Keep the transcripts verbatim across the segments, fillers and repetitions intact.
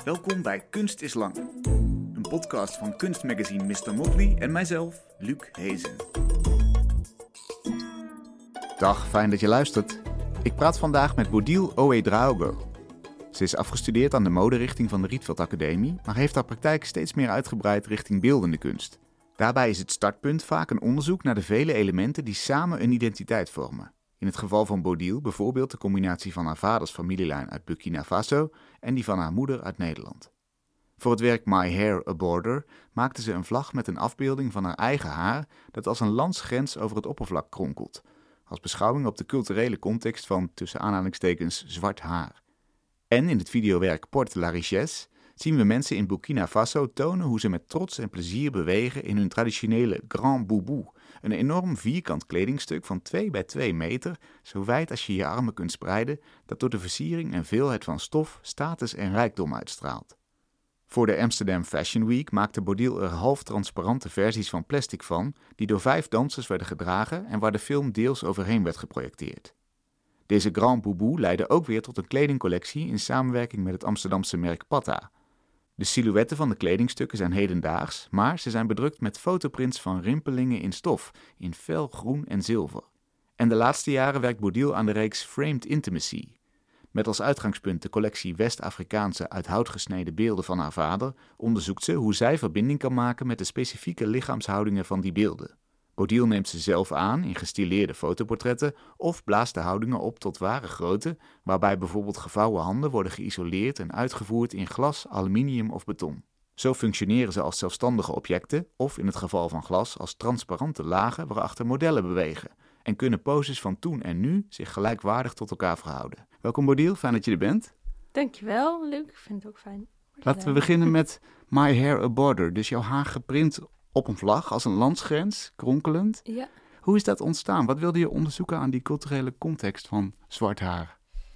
Welkom bij Kunst is Lang. Een podcast van kunstmagazine mister Motley en mijzelf, Luc Hezen. Dag, fijn dat je luistert. Ik praat vandaag met Bodil Ouedraogo. Ze is afgestudeerd aan de moderichting van de Rietveld Academie, maar heeft haar praktijk steeds meer uitgebreid richting beeldende kunst. Daarbij is het startpunt vaak een onderzoek naar de vele elementen die samen een identiteit vormen. In het geval van Bodil bijvoorbeeld de combinatie van haar vaders familielijn uit Burkina Faso en die van haar moeder uit Nederland. Voor het werk My Hair, a Border maakte ze een vlag met een afbeelding van haar eigen haar dat als een landsgrens over het oppervlak kronkelt, als beschouwing op de culturele context van tussen aanhalingstekens zwart haar. En in het videowerk Porte la Richesse zien we mensen in Burkina Faso tonen hoe ze met trots en plezier bewegen in hun traditionele Grand Boubou, een enorm vierkant kledingstuk van twee bij twee meter, zo wijd als je je armen kunt spreiden, dat door de versiering en veelheid van stof, status en rijkdom uitstraalt. Voor de Amsterdam Fashion Week maakte Bodil er half transparante versies van plastic van, die door vijf dansers werden gedragen en waar de film deels overheen werd geprojecteerd. Deze Grand Boubou leidde ook weer tot een kledingcollectie in samenwerking met het Amsterdamse merk Patta. De silhouetten van de kledingstukken zijn hedendaags, maar ze zijn bedrukt met fotoprints van rimpelingen in stof, in fel groen en zilver. En de laatste jaren werkt Bodil aan de reeks Framed Intimacy. Met als uitgangspunt de collectie West-Afrikaanse uit hout gesneden beelden van haar vader, onderzoekt ze hoe zij verbinding kan maken met de specifieke lichaamshoudingen van die beelden. Bodil neemt ze zelf aan in gestileerde fotoportretten of blaast de houdingen op tot ware grootte, waarbij bijvoorbeeld gevouwen handen worden geïsoleerd en uitgevoerd in glas, aluminium of beton. Zo functioneren ze als zelfstandige objecten of in het geval van glas als transparante lagen waarachter modellen bewegen en kunnen poses van toen en nu zich gelijkwaardig tot elkaar verhouden. Welkom Bodil, fijn dat je er bent. Dankjewel, Luc. Ik vind het ook fijn. Laten we beginnen met My Hair, a Border. Dus jouw haar geprint op een vlag als een landsgrens, kronkelend. Ja. Hoe is dat ontstaan? Wat wilde je onderzoeken aan die culturele context van zwart haar?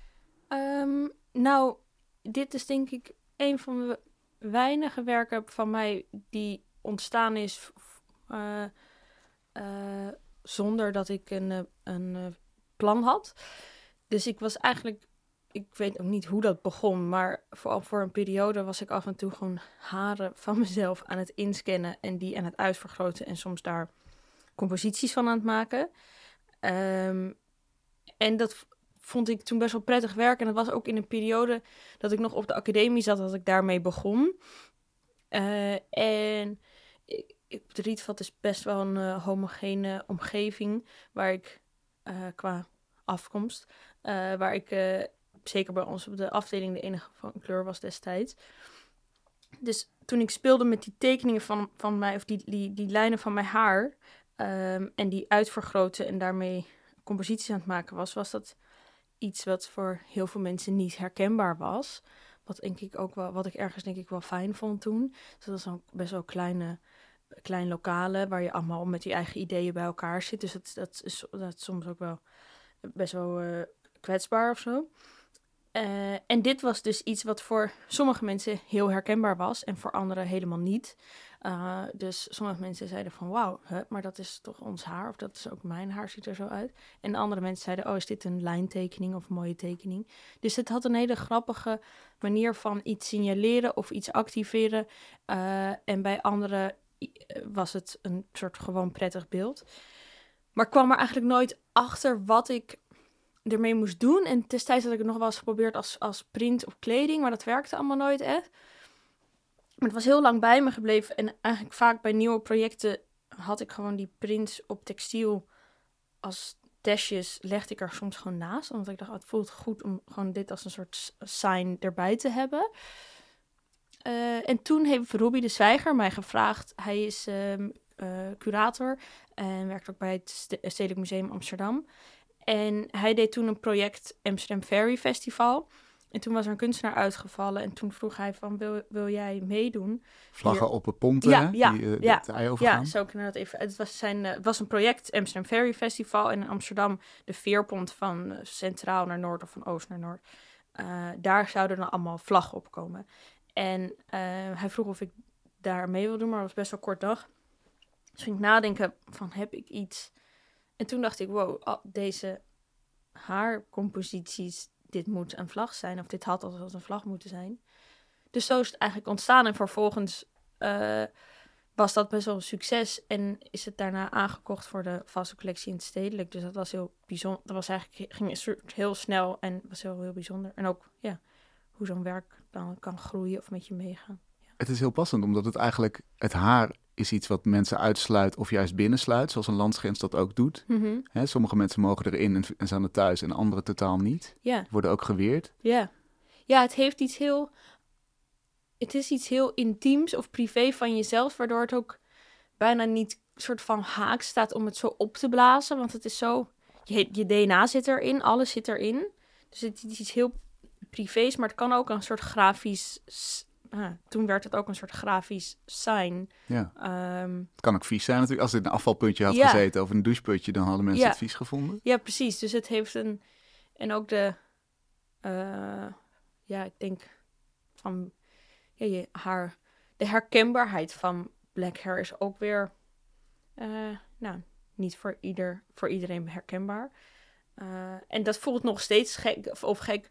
Um, nou, dit is denk ik een van de weinige werken van mij die ontstaan is uh, uh, zonder dat ik een, een uh, plan had. Dus ik was eigenlijk, ik weet ook niet hoe dat begon, maar vooral voor een periode was ik af en toe gewoon haren van mezelf aan het inscannen en die aan het uitvergroten en soms daar composities van aan het maken. Um, en dat vond ik toen best wel prettig werk. En dat was ook in een periode dat ik nog op de academie zat, dat ik daarmee begon. Uh, en ik, ik, de Rietveld is best wel een uh, homogene omgeving waar ik uh, qua afkomst, uh, waar ik uh, zeker bij ons op de afdeling de enige van kleur was destijds. Dus toen ik speelde met die tekeningen van, van mij, of die, die, die lijnen van mijn haar, um, en die uitvergroten en daarmee composities aan het maken was, was dat iets wat voor heel veel mensen niet herkenbaar was. Wat denk ik ook wel, wat ik ergens denk ik wel fijn vond toen. Dus dat was dan best wel kleine, klein lokale, waar je allemaal met die eigen ideeën bij elkaar zit. Dus dat, dat, is, dat is soms ook wel best wel uh, kwetsbaar of zo. Uh, en dit was dus iets wat voor sommige mensen heel herkenbaar was en voor anderen helemaal niet. Uh, dus sommige mensen zeiden van wauw, huh, maar dat is toch ons haar of dat is ook mijn haar, ziet er zo uit. En andere mensen zeiden, oh, is dit een lijntekening of een mooie tekening. Dus het had een hele grappige manier van iets signaleren of iets activeren. Uh, en bij anderen was het een soort gewoon prettig beeld. Maar ik kwam er eigenlijk nooit achter wat ik ermee moest doen. En destijds had ik het nog wel eens geprobeerd als, als print op kleding, maar dat werkte allemaal nooit echt. Maar het was heel lang bij me gebleven. En eigenlijk vaak bij nieuwe projecten had ik gewoon die prints op textiel als testjes, legde ik er soms gewoon naast. Omdat ik dacht, oh, het voelt goed om gewoon dit als een soort sign erbij te hebben. Uh, en toen heeft Robbie de Zwijger mij gevraagd. Hij is uh, uh, curator en werkt ook bij het Stedelijk Museum Amsterdam. En hij deed toen een project Amsterdam Fairy Festival. En toen was er een kunstenaar uitgevallen. En toen vroeg hij van, wil, wil jij meedoen? Vlaggen Hier. op een ponten, ja, hè? Ja, die uh, ja, het ei overgaan. Ja, zo kunnen we dat even. Het was, zijn, uh, het was een project, Amsterdam Fairy Festival. En in Amsterdam de veerpont van uh, centraal naar noord of van oost naar noord. Uh, daar zouden dan allemaal vlaggen op komen. En uh, hij vroeg of ik daar mee wil doen, maar het was best wel kort dag. Dus ging ik nadenken van, heb ik iets? En toen dacht ik, wow, deze haarcomposities, dit moet een vlag zijn. Of dit had altijd een vlag moeten zijn. Dus zo is het eigenlijk ontstaan. En vervolgens uh, was dat best wel een succes. En is het daarna aangekocht voor de vaste collectie in het Stedelijk. Dus dat was heel bijzonder. Dat was eigenlijk, ging een soort heel snel en was heel, heel bijzonder. En ook, ja, hoe zo'n werk dan kan groeien of met je meegaan. Ja. Het is heel passend, omdat het eigenlijk, het haar is iets wat mensen uitsluit of juist binnensluit, zoals een landsgrens dat ook doet. Mm-hmm. Hè, sommige mensen mogen erin en, en zijn er thuis en anderen totaal niet. Ja. Worden ook geweerd. Ja. Ja, het heeft iets heel... Het is iets heel intiems of privé van jezelf, waardoor het ook bijna niet soort van haak staat om het zo op te blazen. Want het is zo... Je, je D N A zit erin, alles zit erin. Dus het is iets heel privés, maar het kan ook een soort grafisch... Ah, toen werd het ook een soort grafisch sign. Ja. Um, het kan ook vies zijn natuurlijk. Als het in een afvalputje had ja. gezeten of een doucheputje, dan hadden mensen ja. het vies gevonden. Ja, precies. Dus het heeft een... En ook de... Uh, ja, ik denk van... Ja, je haar... De herkenbaarheid van black hair is ook weer... Uh, nou, niet voor, ieder, voor iedereen herkenbaar. Uh, en dat voelt nog steeds gek. Of, of gek...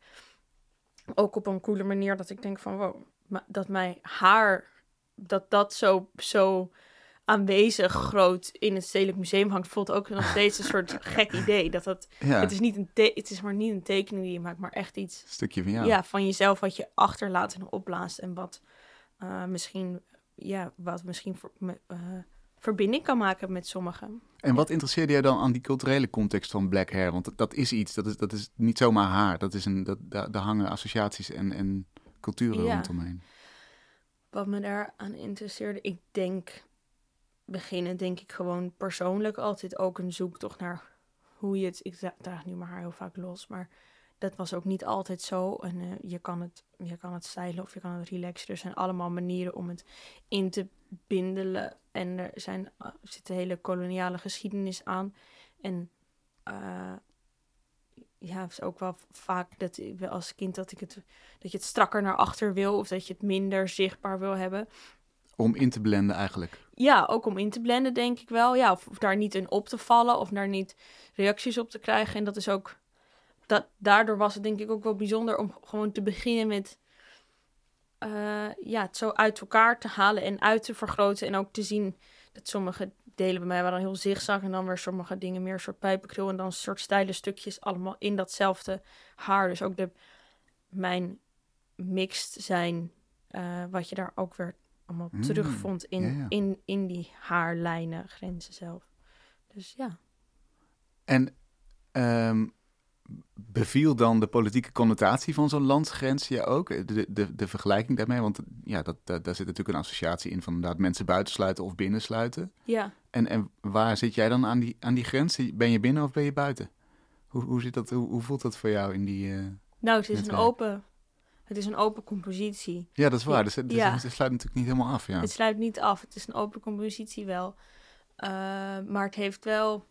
Ook op een coole manier dat ik denk van... Wow, dat mijn haar... Dat dat zo, zo aanwezig groot in het Stedelijk Museum hangt... voelt ook nog steeds een soort gek idee. Dat dat, ja. het, is niet een te, het is maar niet een tekening die je maakt... maar echt iets... Een stukje van jou. Ja, van jezelf wat je achterlaat en opblaast. En wat uh, misschien... Ja, wat misschien... Voor, uh, verbinding kan maken met sommigen. En wat interesseerde jij dan aan die culturele context van black hair? Want dat, dat is iets, dat is, dat is niet zomaar haar. Dat is een, dat, daar, daar hangen associaties en, en culturen ja. rondomheen. Wat me daar aan interesseerde, ik denk... Beginnen denk ik gewoon persoonlijk altijd ook een zoektocht naar hoe je het... Ik draag nu mijn haar heel vaak los, maar dat was ook niet altijd zo. En uh, je, kan het, je kan het stylen of je kan het relaxen. Er zijn allemaal manieren om het in te bindelen. En er zijn, uh, zit een hele koloniale geschiedenis aan. En uh, ja, het is ook wel vaak dat ik, als kind dat, ik het, dat je het strakker naar achter wil... of dat je het minder zichtbaar wil hebben... Om in te blenden eigenlijk. Ja, ook om in te blenden denk ik wel. Ja, of, of daar niet in op te vallen of daar niet reacties op te krijgen. En dat is ook... Dat, daardoor was het denk ik ook wel bijzonder om gewoon te beginnen met... Uh, ja, het zo uit elkaar te halen en uit te vergroten. En ook te zien dat sommige delen bij mij waren heel zigzag. En dan weer sommige dingen meer een soort pijpenkrul. En dan een soort steile stukjes allemaal in datzelfde haar. Dus ook de, mijn mixed zijn, uh, wat je daar ook weer... allemaal mm, terugvond in, ja, ja. In, in die haarlijnen, grenzen zelf. Dus ja. En um, beviel dan de politieke connotatie van zo'n landsgrens je ook? De, de, de vergelijking daarmee? Want ja, dat, dat, daar zit natuurlijk een associatie in van inderdaad mensen buitensluiten of binnensluiten. Ja. En, en waar zit jij dan aan die, aan die grens? Ben je binnen of ben je buiten? Hoe, hoe, zit dat, hoe, hoe voelt dat voor jou in die... Uh, nou, het is netwerk? een open... Het is een open compositie. Ja, dat is waar. Dus, dus, ja. dus het sluit natuurlijk niet helemaal af. Ja. Het sluit niet af. Het is een open compositie wel. Uh, maar het heeft wel...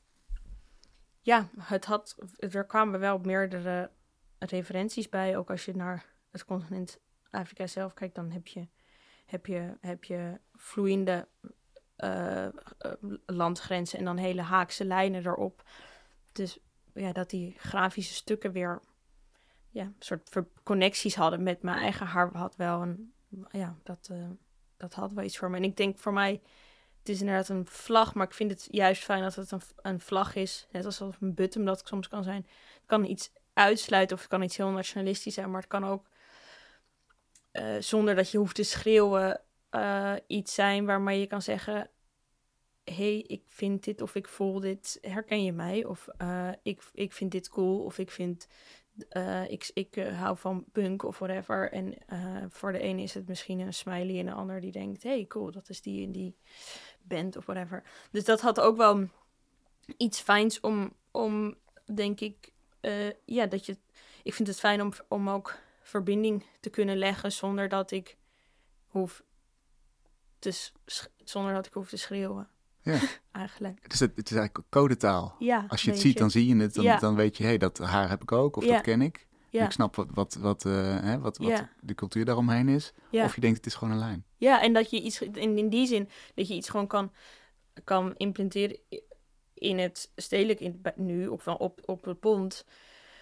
Ja, het had... Er kwamen wel meerdere referenties bij. Ook als je naar het continent Afrika zelf kijkt... dan heb je, heb je, heb je vloeiende uh, uh, landgrenzen... en dan hele haakse lijnen erop. Dus ja, dat die grafische stukken weer... ja, een soort connecties hadden met mijn eigen haar had wel een... Ja, dat, uh, dat had wel iets voor me. En ik denk voor mij, het is inderdaad een vlag, maar ik vind het juist fijn dat het een, een vlag is. Net als een button dat soms kan zijn. Het kan iets uitsluiten of het kan iets heel nationalistisch zijn, maar het kan ook uh, zonder dat je hoeft te schreeuwen uh, iets zijn waarmee je kan zeggen... hey, ik vind dit of ik voel dit, herken je mij? Of uh, ik, ik vind dit cool of ik vind... Uh, ik ik uh, hou van punk of whatever. En uh, voor de ene is het misschien een smiley en de ander die denkt... hey, cool, dat is die in die band of whatever. Dus dat had ook wel iets fijns om, om denk ik... Uh, ja, dat je... Ik vind het fijn om, om ook verbinding te kunnen leggen... zonder dat ik hoef te, sch- zonder dat ik hoef te schreeuwen. Ja. Eigenlijk. Het is, het is eigenlijk codetaal. Ja, als je het ziet, je. dan zie je het. Dan, ja. dan weet je, hé, hey, dat haar heb ik ook. Of ja. dat ken ik. Ja. Ik snap wat, wat, wat, uh, hè, wat, wat ja. de cultuur daaromheen is. Ja. Of je denkt, het is gewoon een lijn. Ja, en dat je iets, in, in die zin, dat je iets gewoon kan, kan implementeren in het stedelijk, in, nu, of op, op het pond.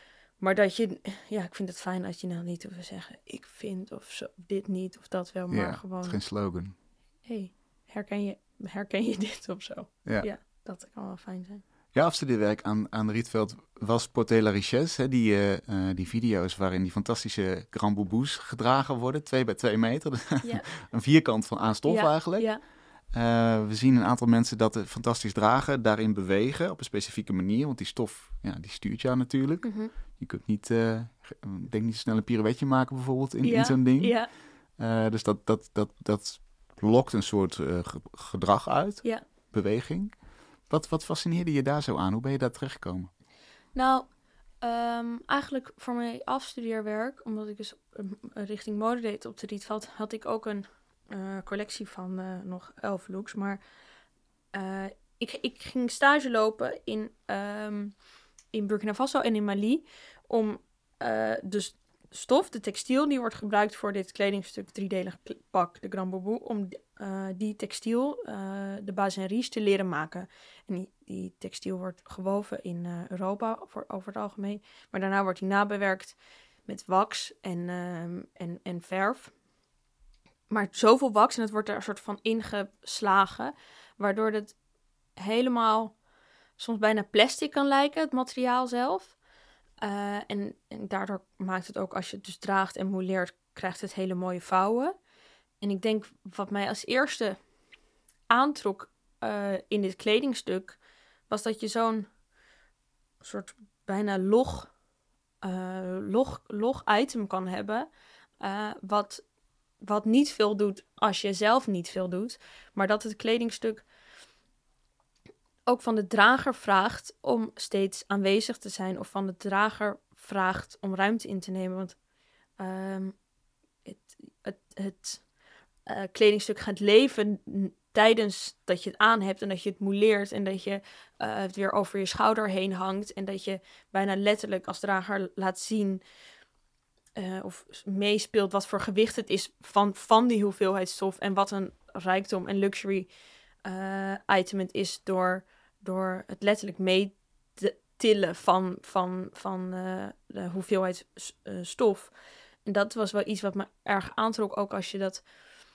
Maar dat je, ja, ik vind het fijn dat je nou niet hoeft te zeggen, ik vind of zo, dit niet of dat wel, maar ja, gewoon. Het is geen slogan. Hey, herken je, herken je dit of zo? Ja. ja, dat kan wel fijn zijn. Jouw afstudeerwerk aan, aan Rietveld was Porter la Richesse, hè? Die, uh, uh, die video's waarin die fantastische Grand Boubous gedragen worden, twee bij twee meter. Ja. Een vierkant van aan stof ja, eigenlijk. Ja. Uh, we zien een aantal mensen dat uh, fantastisch dragen, daarin bewegen op een specifieke manier, want die stof, ja, die stuurt jou natuurlijk. Mm-hmm. Je kunt niet, uh, denk niet snel een pirouetje maken bijvoorbeeld in, ja. in zo'n ding. Ja. Uh, dus dat, dat, dat, dat lokt een soort uh, gedrag uit, ja. beweging. Wat, wat fascineerde je daar zo aan? Hoe ben je daar terechtgekomen? Nou, um, eigenlijk voor mijn afstudeerwerk, omdat ik dus uh, richting mode deed op de Rietveld, had ik ook een uh, collectie van uh, nog elf looks. Maar uh, ik, ik ging stage lopen in, um, in Burkina Faso en in Mali om uh, dus stof, de textiel die wordt gebruikt voor dit kledingstuk, driedelig pak, de Grand Boubou, om uh, die textiel, uh, de bas en ries, te leren maken. En die, die textiel wordt gewoven in uh, Europa voor, over het algemeen. Maar daarna wordt die nabewerkt met wax en, uh, en, en verf. Maar zoveel wax en het wordt er een soort van ingeslagen, waardoor het helemaal soms bijna plastic kan lijken, het materiaal zelf. Uh, en, en daardoor maakt het ook, als je het dus draagt en moeleert, krijgt het hele mooie vouwen. En ik denk, wat mij als eerste aantrok uh, in dit kledingstuk, was dat je zo'n soort bijna log, uh, log, log item kan hebben, uh, wat, wat niet veel doet als je zelf niet veel doet, maar dat het kledingstuk ook van de drager vraagt om steeds aanwezig te zijn, of van de drager vraagt om ruimte in te nemen. Want um, het, het, het uh, kledingstuk gaat leven n- tijdens dat je het aan hebt en dat je het moeleert en dat je uh, het weer over je schouder heen hangt en dat je bijna letterlijk als drager laat zien uh, of meespeelt wat voor gewicht het is van, van die hoeveelheid stof en wat een rijkdom en luxury uh, item het is door, door het letterlijk mee te tillen van, van, van uh, de hoeveelheid uh, stof. En dat was wel iets wat me erg aantrok, ook als je dat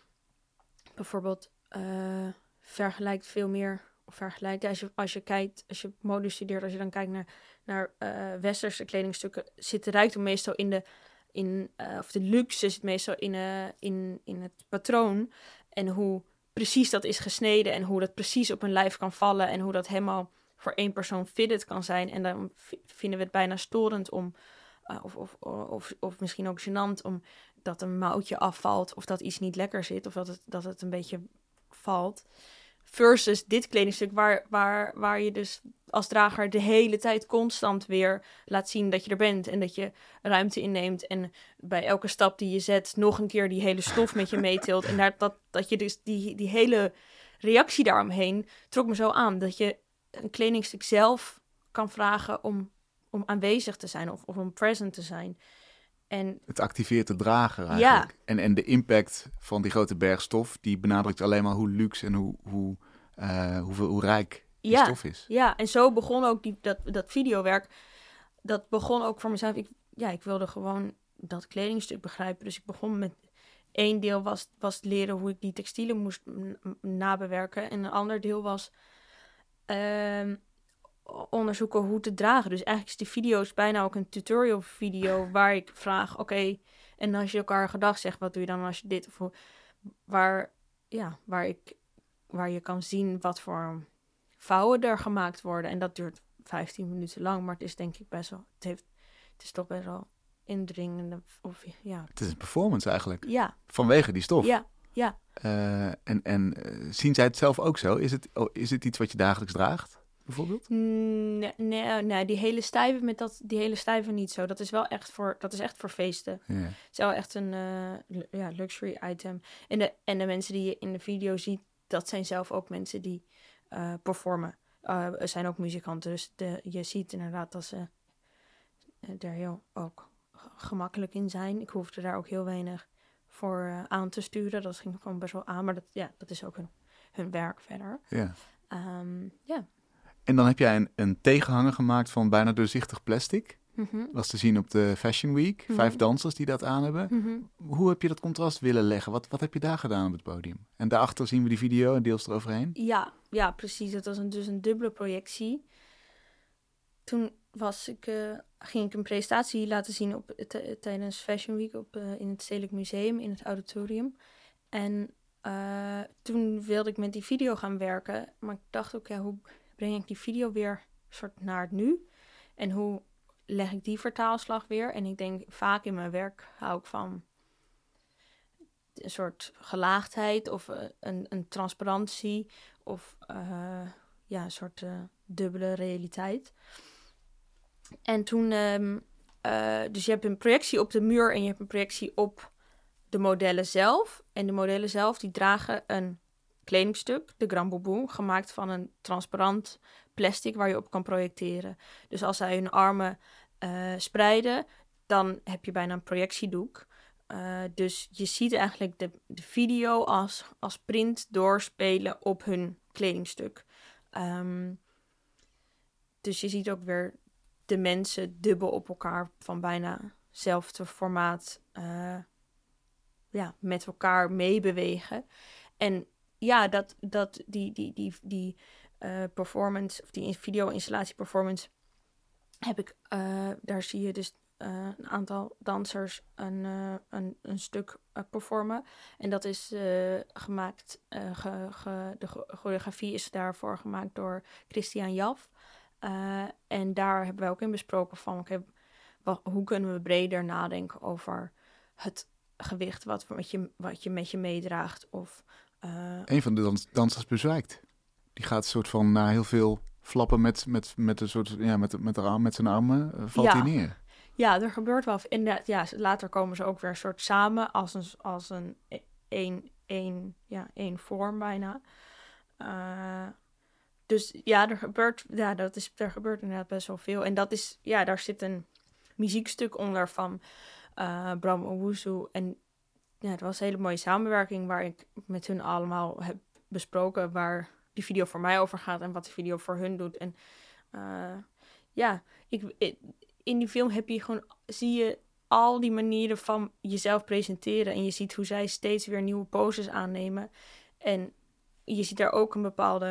bijvoorbeeld uh, vergelijkt veel meer, of vergelijkt, als je, als je kijkt, als je mode studeert, als je dan kijkt naar, naar uh, westerse kledingstukken, zit de rijkdom meestal in de, in, uh, of de luxe zit meestal in, uh, in, in het patroon en hoe precies dat is gesneden en hoe dat precies op een lijf kan vallen en hoe dat helemaal voor één persoon fitted kan zijn. En dan v- vinden we het bijna storend om, uh, of, of, of, of misschien ook gênant, om dat een mouwtje afvalt of dat iets niet lekker zit of dat het, dat het een beetje valt. Versus dit kledingstuk waar, waar, waar je dus als drager de hele tijd constant weer laat zien dat je er bent en dat je ruimte inneemt en bij elke stap die je zet nog een keer die hele stof met je meetilt. En daar, dat, dat je dus die, die hele reactie daaromheen trok me zo aan. Dat je een kledingstuk zelf kan vragen om, om aanwezig te zijn of, of om present te zijn. En het activeert de drager eigenlijk. Ja. En, en de impact van die grote berg stof, die benadrukt alleen maar hoe luxe en hoe, hoe, uh, hoeveel, hoe rijk die ja, stof is. Ja, en zo begon ook die, dat, dat videowerk. Dat begon ook voor mezelf. Ik, ja, ik wilde gewoon dat kledingstuk begrijpen. Dus ik begon met één deel was, was leren hoe ik die textielen moest n- nabewerken. En een ander deel was uh, onderzoeken hoe te dragen. Dus eigenlijk is die video's bijna ook een tutorial video waar ik vraag, oké, okay, en als je elkaar gedag zegt, wat doe je dan als je dit of hoe, waar, ja, waar ik, waar je kan zien wat voor vouwen er gemaakt worden. En dat duurt vijftien minuten lang, maar het is denk ik best wel, het heeft, het is toch best wel indringende, of ja. Het is een performance eigenlijk. Ja. Vanwege die stof. Ja, ja. Uh, en en uh, zien zij het zelf ook zo? Is het, oh, is het iets wat je dagelijks draagt? Bijvoorbeeld? Nee, nee, nee, die hele stijve met dat, die hele stijve niet zo. Dat is wel echt voor, dat is echt voor feesten. Ja. Het is wel echt een uh, ja, luxury item. En de, en de mensen die je in de video ziet, dat zijn zelf ook mensen die uh, performen. Uh, zijn ook muzikanten, dus de, je ziet inderdaad dat ze uh, er heel ook gemakkelijk in zijn. Ik hoefde daar ook heel weinig voor uh, aan te sturen. Dat ging gewoon best wel aan, maar dat, ja, dat is ook hun, hun werk verder. Ja. Um, ja. En dan heb jij een, een tegenhanger gemaakt van bijna doorzichtig plastic. Mm-hmm. Was te zien op de Fashion Week. Mm-hmm. Vijf dansers die dat aan hebben. Mm-hmm. Hoe heb je dat contrast willen leggen? Wat, wat heb je daar gedaan op het podium? En daarachter zien we die video en deels eroverheen. Ja, ja, precies. Het was een, dus een dubbele projectie. Toen was ik, uh, ging ik een presentatie laten zien op, t- tijdens Fashion Week op, uh, in het Stedelijk Museum, in het auditorium. En uh, toen wilde ik met die video gaan werken. Maar ik dacht ook, ja, hoe breng ik die video weer soort naar het nu? En hoe leg ik die vertaalslag weer? En ik denk, vaak in mijn werk hou ik van een soort gelaagdheid of uh, een, een transparantie of uh, ja, een soort uh, dubbele realiteit. En toen, um, uh, dus je hebt een projectie op de muur en je hebt een projectie op de modellen zelf. En de modellen zelf, die dragen een kledingstuk, de Grand Boubou, gemaakt van een transparant plastic waar je op kan projecteren. Dus als zij hun armen uh, spreiden, dan heb je bijna een projectiedoek. Uh, dus je ziet eigenlijk de, de video als, als print doorspelen op hun kledingstuk. Um, dus je ziet ook weer de mensen dubbel op elkaar van bijna hetzelfde formaat uh, ja, met elkaar meebewegen. En ja, dat, dat die, die, die, die uh, performance, of die video-installatie performance, heb ik, uh, daar zie je dus uh, een aantal dansers een, uh, een, een stuk uh, performen. En dat is uh, gemaakt, uh, ge, ge, de choreografie is daarvoor gemaakt door Christian Jaf. Uh, en daar hebben we ook in besproken van, okay, wat, hoe kunnen we breder nadenken over het gewicht wat, wat, je, wat je met je meedraagt. Of, uh, een van de dans- dansers bezwijkt. Die gaat een soort van na heel veel flappen met, met, met, een soort, ja, met, met, arm, met zijn armen, uh, valt hij ja. neer. Ja, er gebeurt wel. En ja, later komen ze ook weer een soort samen als een, als een, een, een, ja, één vorm bijna. Uh, Dus ja, er gebeurt, ja, dat is, er gebeurt inderdaad best wel veel. En dat is, ja, daar zit een muziekstuk onder van uh, Bram Owusu. En ja, het was een hele mooie samenwerking waar ik met hun allemaal heb besproken waar die video voor mij over gaat en wat die video voor hun doet. En uh, ja, ik, in die film heb je gewoon, zie je al die manieren van jezelf presenteren. En je ziet hoe zij steeds weer nieuwe poses aannemen. En je ziet daar ook een bepaalde...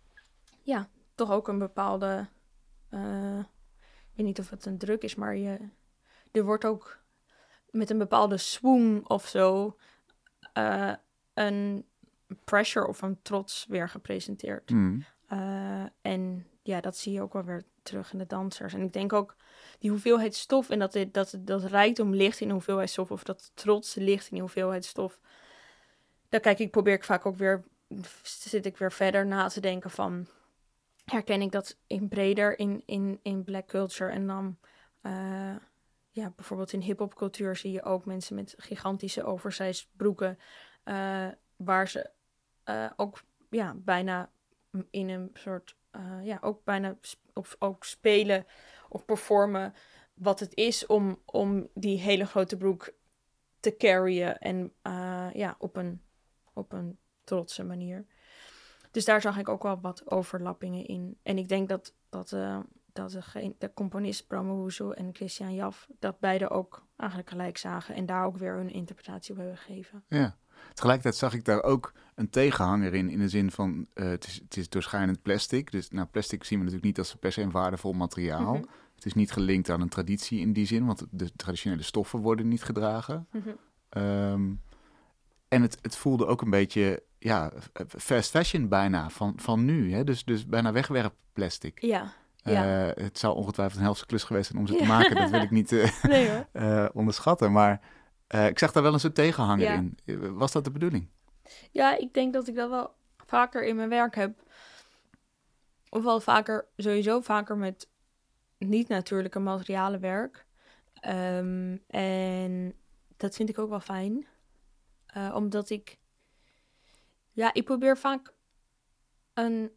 Ja, toch ook een bepaalde... Uh, ik weet niet of het een druk is, maar je, er wordt ook met een bepaalde swoon of zo... Uh, een pressure of een trots weer gepresenteerd. Mm. Uh, en ja, dat zie je ook wel weer terug in de dansers. En ik denk ook die hoeveelheid stof en dat, dit, dat, dat rijkdom ligt in de hoeveelheid stof... of dat trots ligt in de hoeveelheid stof... Daar kijk ik, probeer ik vaak ook weer... zit ik weer verder na te denken van... herken ik dat in breder in, in, in black culture. En dan, uh, ja, bijvoorbeeld in hip-hop cultuur zie je ook mensen met gigantische oversized broeken. Uh, waar ze uh, ook, ja, bijna in een soort, uh, ja, ook bijna sp- of ook spelen of performen wat het is om, om die hele grote broek te carryen. En uh, ja, op een, op een trotse manier. Dus daar zag ik ook wel wat overlappingen in. En ik denk dat, dat, uh, dat de, de componist Bram Owusu en Christian Jaf... dat beide ook eigenlijk gelijk zagen... en daar ook weer hun interpretatie op hebben gegeven. Ja, tegelijkertijd zag ik daar ook een tegenhanger in... in de zin van, uh, het, is, het is doorschijnend plastic. Dus nou, plastic zien we natuurlijk niet als per se een waardevol materiaal. Mm-hmm. Het is niet gelinkt aan een traditie in die zin... want de traditionele stoffen worden niet gedragen. Mm-hmm. Um, en het, het voelde ook een beetje... ja, fast fashion bijna, van, van nu. Hè? Dus, dus bijna wegwerpplastic. Ja, uh, ja. Het zou ongetwijfeld een helse klus geweest zijn om ze te ja. maken. Dat wil ik niet uh, nee, hoor. uh, onderschatten. Maar uh, ik zag daar wel een soort tegenhanger ja. in. Was dat de bedoeling? Ja, ik denk dat ik dat wel vaker in mijn werk heb. Of wel vaker, sowieso vaker met niet-natuurlijke materialen werk. Um, en dat vind ik ook wel fijn. Uh, omdat ik... Ja, ik probeer vaak een,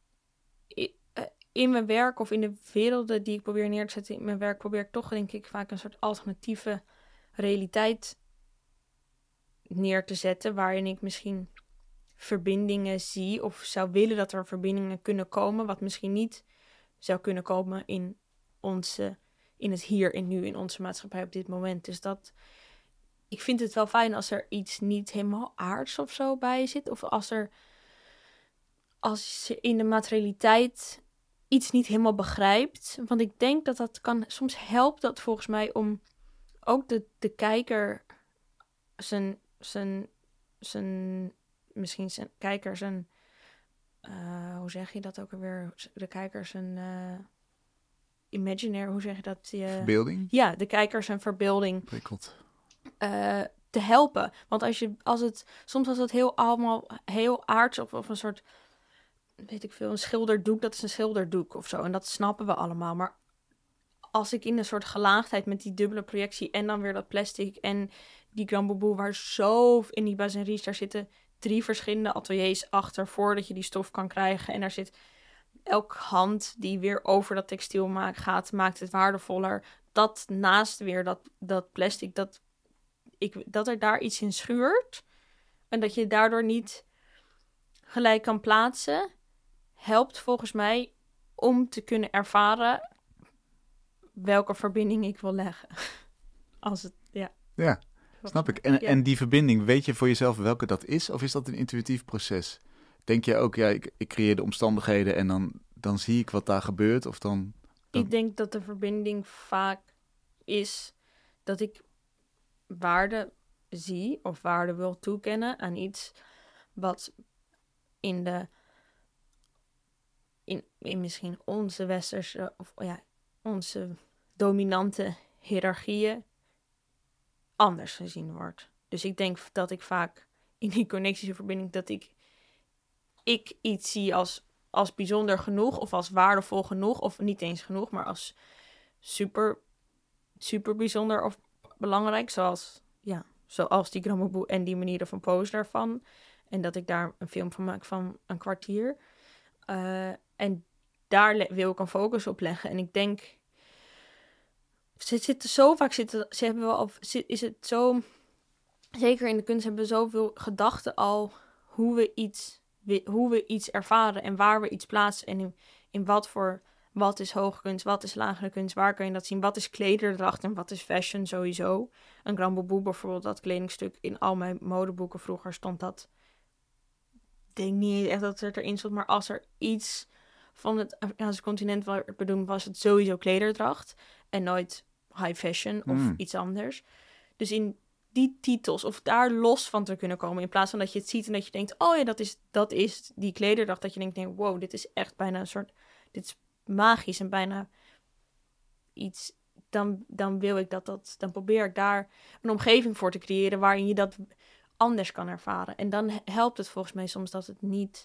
in mijn werk of in de werelden die ik probeer neer te zetten in mijn werk, probeer ik toch, denk ik, vaak een soort alternatieve realiteit neer te zetten, waarin ik misschien verbindingen zie of zou willen dat er verbindingen kunnen komen, wat misschien niet zou kunnen komen in onze in het hier en nu in onze maatschappij op dit moment. Dus dat, ik vind het wel fijn als er iets niet helemaal aards of zo bij zit. Of als er, als je in de materialiteit iets niet helemaal begrijpt. Want ik denk dat dat kan, soms helpt dat volgens mij om ook de, de kijker zijn, zijn, zijn, misschien zijn kijker zijn, uh, hoe zeg je dat ook alweer? De kijker zijn uh, imaginaire, hoe zeg je dat? Uh, Verbeelding? Ja, de kijker zijn verbeelding. Prikkeld. Uh, te helpen. Want als je, als het, soms als het heel allemaal heel aards of, of een soort, weet ik veel, een schilderdoek, dat is een schilderdoek of zo. En dat snappen we allemaal. Maar als ik in een soort gelaagdheid met die dubbele projectie en dan weer dat plastic en die Grand Boubou, waar zo in die Bas en Ries, daar zitten drie verschillende ateliers achter voordat je die stof kan krijgen. En daar zit elke hand die weer over dat textiel maakt, gaat, maakt het waardevoller. Dat naast weer dat, dat plastic, dat, ik, dat er daar iets in schuurt en dat je daardoor niet gelijk kan plaatsen, helpt volgens mij om te kunnen ervaren welke verbinding ik wil leggen. Als het, ja. Ja, snap ik. En, ja. en die verbinding, weet je voor jezelf welke dat is? Of is dat een intuïtief proces? Denk je ook, ja, ik, ik creëer de omstandigheden en dan, dan zie ik wat daar gebeurt? Of dan, dan... Ik denk dat de verbinding vaak is dat ik waarde zie of waarde wil toekennen aan iets wat in de, in, in misschien onze westerse, of ja, onze dominante hiërarchieën anders gezien wordt. Dus ik denk dat ik vaak in die connectie verbinding, dat ik, ik iets zie als, als bijzonder genoeg of als waardevol genoeg, of niet eens genoeg, maar als super, super bijzonder of belangrijk, zoals, ja, zoals die Grand Boubou en die manieren van pose daarvan. En dat ik daar een film van maak van een kwartier. Uh, en daar le- wil ik een focus op leggen. En ik denk, ze zitten zo vaak, zitten, ze hebben wel, of is het zo, zeker in de kunst hebben we zoveel gedachten al, hoe we iets, hoe we iets ervaren en waar we iets plaatsen. En in, in wat voor, wat is hoogkunst, wat is lagere kunst, waar kan je dat zien, wat is klederdracht en wat is fashion sowieso. Een Grand Boubou bijvoorbeeld, dat kledingstuk, in al mijn modeboeken vroeger stond dat, ik denk niet echt dat het erin stond, maar als er iets van het Afrikaanse continent werd bedoeld, was het sowieso klederdracht en nooit high fashion of mm. iets anders. Dus in die titels, of daar los van te kunnen komen, in plaats van dat je het ziet en dat je denkt, oh ja, dat is, dat is die klederdracht, dat je denkt, nee, wow, dit is echt bijna een soort, dit is magisch en bijna iets, dan, dan wil ik dat dat, dan probeer ik daar een omgeving voor te creëren waarin je dat anders kan ervaren. En dan helpt het volgens mij soms dat het niet,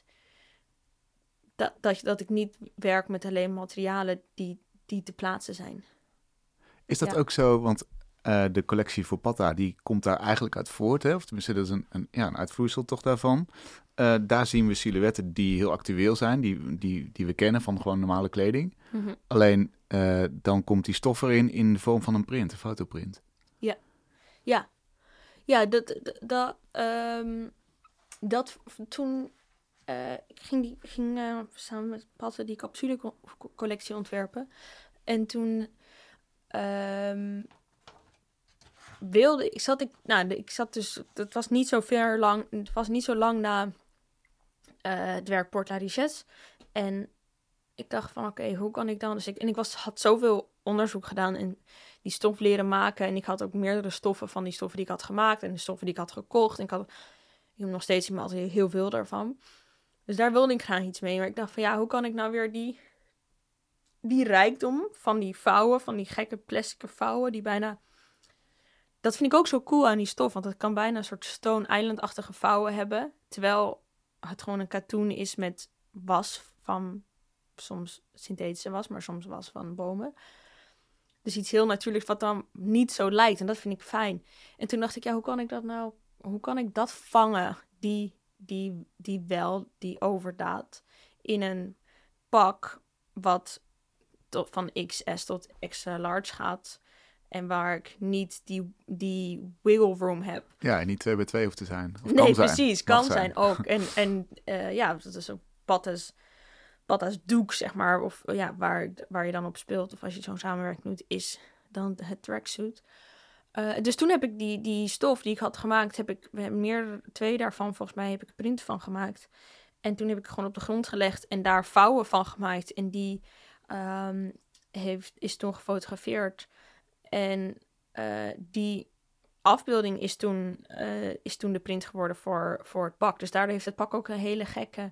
dat, dat, dat ik niet werk met alleen materialen die, die te plaatsen zijn. Is dat ja. ook zo, want uh, de collectie voor Patta, die komt daar eigenlijk uit voort, hè? Of tenminste, dat is een, een, ja, een uitvloeisel toch daarvan. Uh, daar zien we silhouetten die heel actueel zijn, die, die, die we kennen van gewoon normale kleding. Mm-hmm. Alleen, uh, dan komt die stof erin in de vorm van een print, een fotoprint. Ja, ja. Ja, dat, dat, dat, um, dat toen uh, ik ging, die, ging uh, samen met Patta die capsule-collectie ontwerpen. En toen um, wilde ik, zat ik, nou, ik zat dus, het was niet zo ver lang, het was niet zo lang na uh, het werk Porte la Richesse. En ik dacht van, oké, okay, hoe kan ik dan? Dus ik, en ik was, had zoveel onderzoek gedaan en die stof leren maken. En ik had ook meerdere stoffen van die stoffen die ik had gemaakt en de stoffen die ik had gekocht. En ik had ik heb nog steeds in mijn atelier heel veel daarvan. Dus daar wilde ik graag iets mee. Maar ik dacht van, ja, hoe kan ik nou weer die, die rijkdom van die vouwen, van die gekke plastic vouwen, die bijna, dat vind ik ook zo cool aan die stof. Want het kan bijna een soort Stone Island-achtige vouwen hebben. Terwijl het gewoon een katoen is met was van, soms synthetische was, maar soms was van bomen. Dus iets heel natuurlijks wat dan niet zo lijkt. En dat vind ik fijn. En toen dacht ik, ja, hoe kan ik dat nou, hoe kan ik dat vangen? Die, die, die wel, die overdaad. In een pak wat tot, van X S tot extra large gaat. En waar ik niet die, die wiggle room heb. Ja, en niet twee bij twee hoeft te zijn. Of nee, kan precies. Zijn. Kan zijn. zijn ook. En, en uh, ja, dat is ook Patta's Patta's doek, zeg maar, of ja, waar, waar je dan op speelt, of als je zo'n samenwerking doet, is dan het tracksuit. Uh, dus toen heb ik die, die stof die ik had gemaakt, heb ik we hebben meer, twee daarvan volgens mij heb ik print van gemaakt. En toen heb ik gewoon op de grond gelegd en daar vouwen van gemaakt. En die um, heeft, is toen gefotografeerd. En uh, die afbeelding is toen, uh, is toen de print geworden voor, voor het pak. Dus daardoor heeft het pak ook een hele gekke...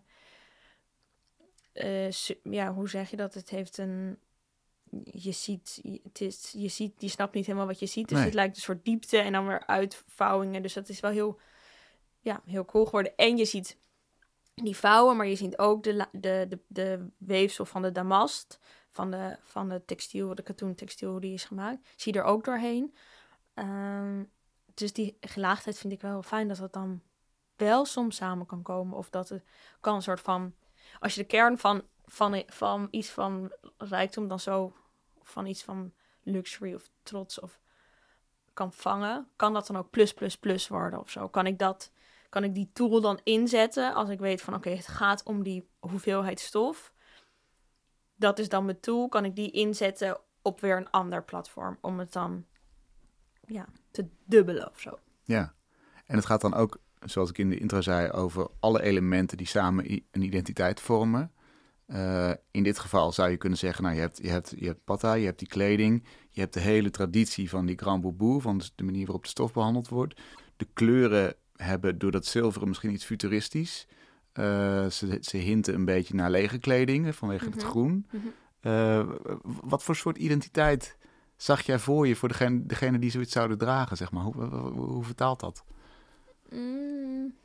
Uh, su- ja, hoe zeg je dat? Het heeft een... Je ziet, het is, je ziet, je snapt niet helemaal wat je ziet. Dus Nee. het lijkt een soort diepte en dan weer uitvouwingen. Dus dat is wel heel, ja, heel cool geworden. En je ziet die vouwen, maar je ziet ook de, de, de, de weefsel van de damast. Van de, van de textiel, de katoen textiel die is gemaakt. Zie je er ook doorheen. Um, dus die gelaagdheid vind ik wel fijn dat het dan wel soms samen kan komen. Of dat het kan een soort van... Als je de kern van, van, van iets van rijkdom dan zo... van iets van luxury of trots of kan vangen... kan dat dan ook plus, plus, plus worden of zo? Kan ik dat... Kan ik die tool dan inzetten als ik weet van... Oké, okay, het gaat om die hoeveelheid stof. Dat is dan mijn tool. Kan ik die inzetten op weer een ander platform... om het dan ja, te dubbelen of zo. Ja, en het gaat dan ook... zoals ik in de intro zei, over alle elementen die samen i- een identiteit vormen. Uh, in dit geval zou je kunnen zeggen, nou, je hebt, je hebt, je hebt Patta, je hebt die kleding, je hebt de hele traditie van die Grand Boubou, van de manier waarop de stof behandeld wordt. De kleuren hebben door dat zilveren misschien iets futuristisch. Uh, ze, ze hinten een beetje naar legerkleding vanwege mm-hmm. het groen. Mm-hmm. Uh, wat voor soort identiteit zag jij voor je, voor degene, degene die zoiets zouden dragen, zeg maar? Hoe, hoe, hoe, hoe vertaalt dat? Mm.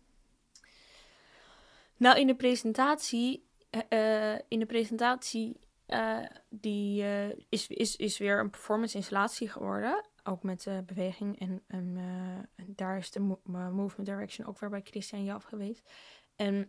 Nou, in de presentatie, uh, in de presentatie uh, die uh, is, is, is weer een performance installatie geworden. Ook met uh, beweging en, en uh, daar is de mo- movement direction ook weer bij Christian Jaf geweest. En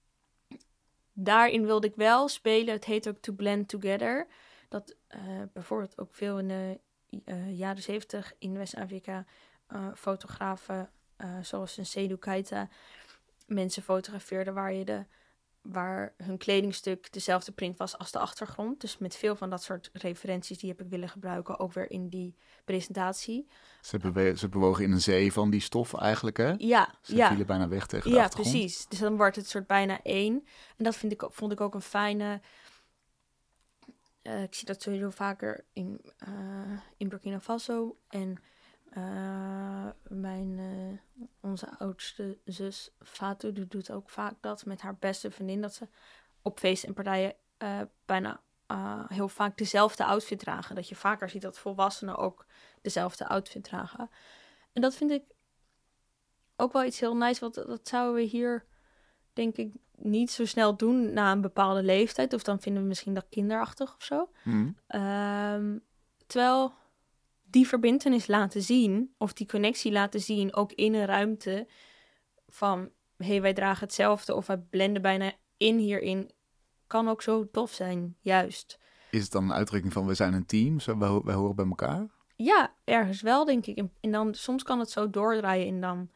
daarin wilde ik wel spelen. Het heet ook To Blend Together. Dat uh, bijvoorbeeld ook veel in de uh, jaren zeventig in West-Afrika uh, fotografen... Uh, zoals een Seydou Keita mensen fotografeerden waar, je de, waar hun kledingstuk dezelfde print was als de achtergrond. Dus met veel van dat soort referenties die heb ik willen gebruiken, ook weer in die presentatie. Ze, bewe- ze bewogen in een zee van die stof eigenlijk, hè? Ja. Ze ja. vielen bijna weg tegen de ja, achtergrond. Ja, precies. Dus dan wordt het soort bijna één. En dat vind ik, vond ik ook een fijne... Uh, ik zie dat sowieso vaker in, uh, in Burkina Faso en... Uh, mijn, uh, onze oudste zus Fatou, die doet ook vaak dat met haar beste vriendin. Dat ze op feesten en partijen uh, bijna uh, heel vaak dezelfde outfit dragen. Dat je vaker ziet dat volwassenen ook dezelfde outfit dragen. En dat vind ik ook wel iets heel nice. Want dat zouden we hier denk ik niet zo snel doen na een bepaalde leeftijd. Of dan vinden we misschien dat kinderachtig of zo. Mm. Um, terwijl... die verbintenis laten zien, of die connectie laten zien, ook in een ruimte van, hé, hey, wij dragen hetzelfde, of wij blenden bijna in hierin, kan ook zo tof zijn, juist. Is het dan een uitdrukking van, we zijn een team, zo, wij, wij horen bij elkaar? Ja, ergens wel, denk ik. En, en dan, soms kan het zo doordraaien in dan,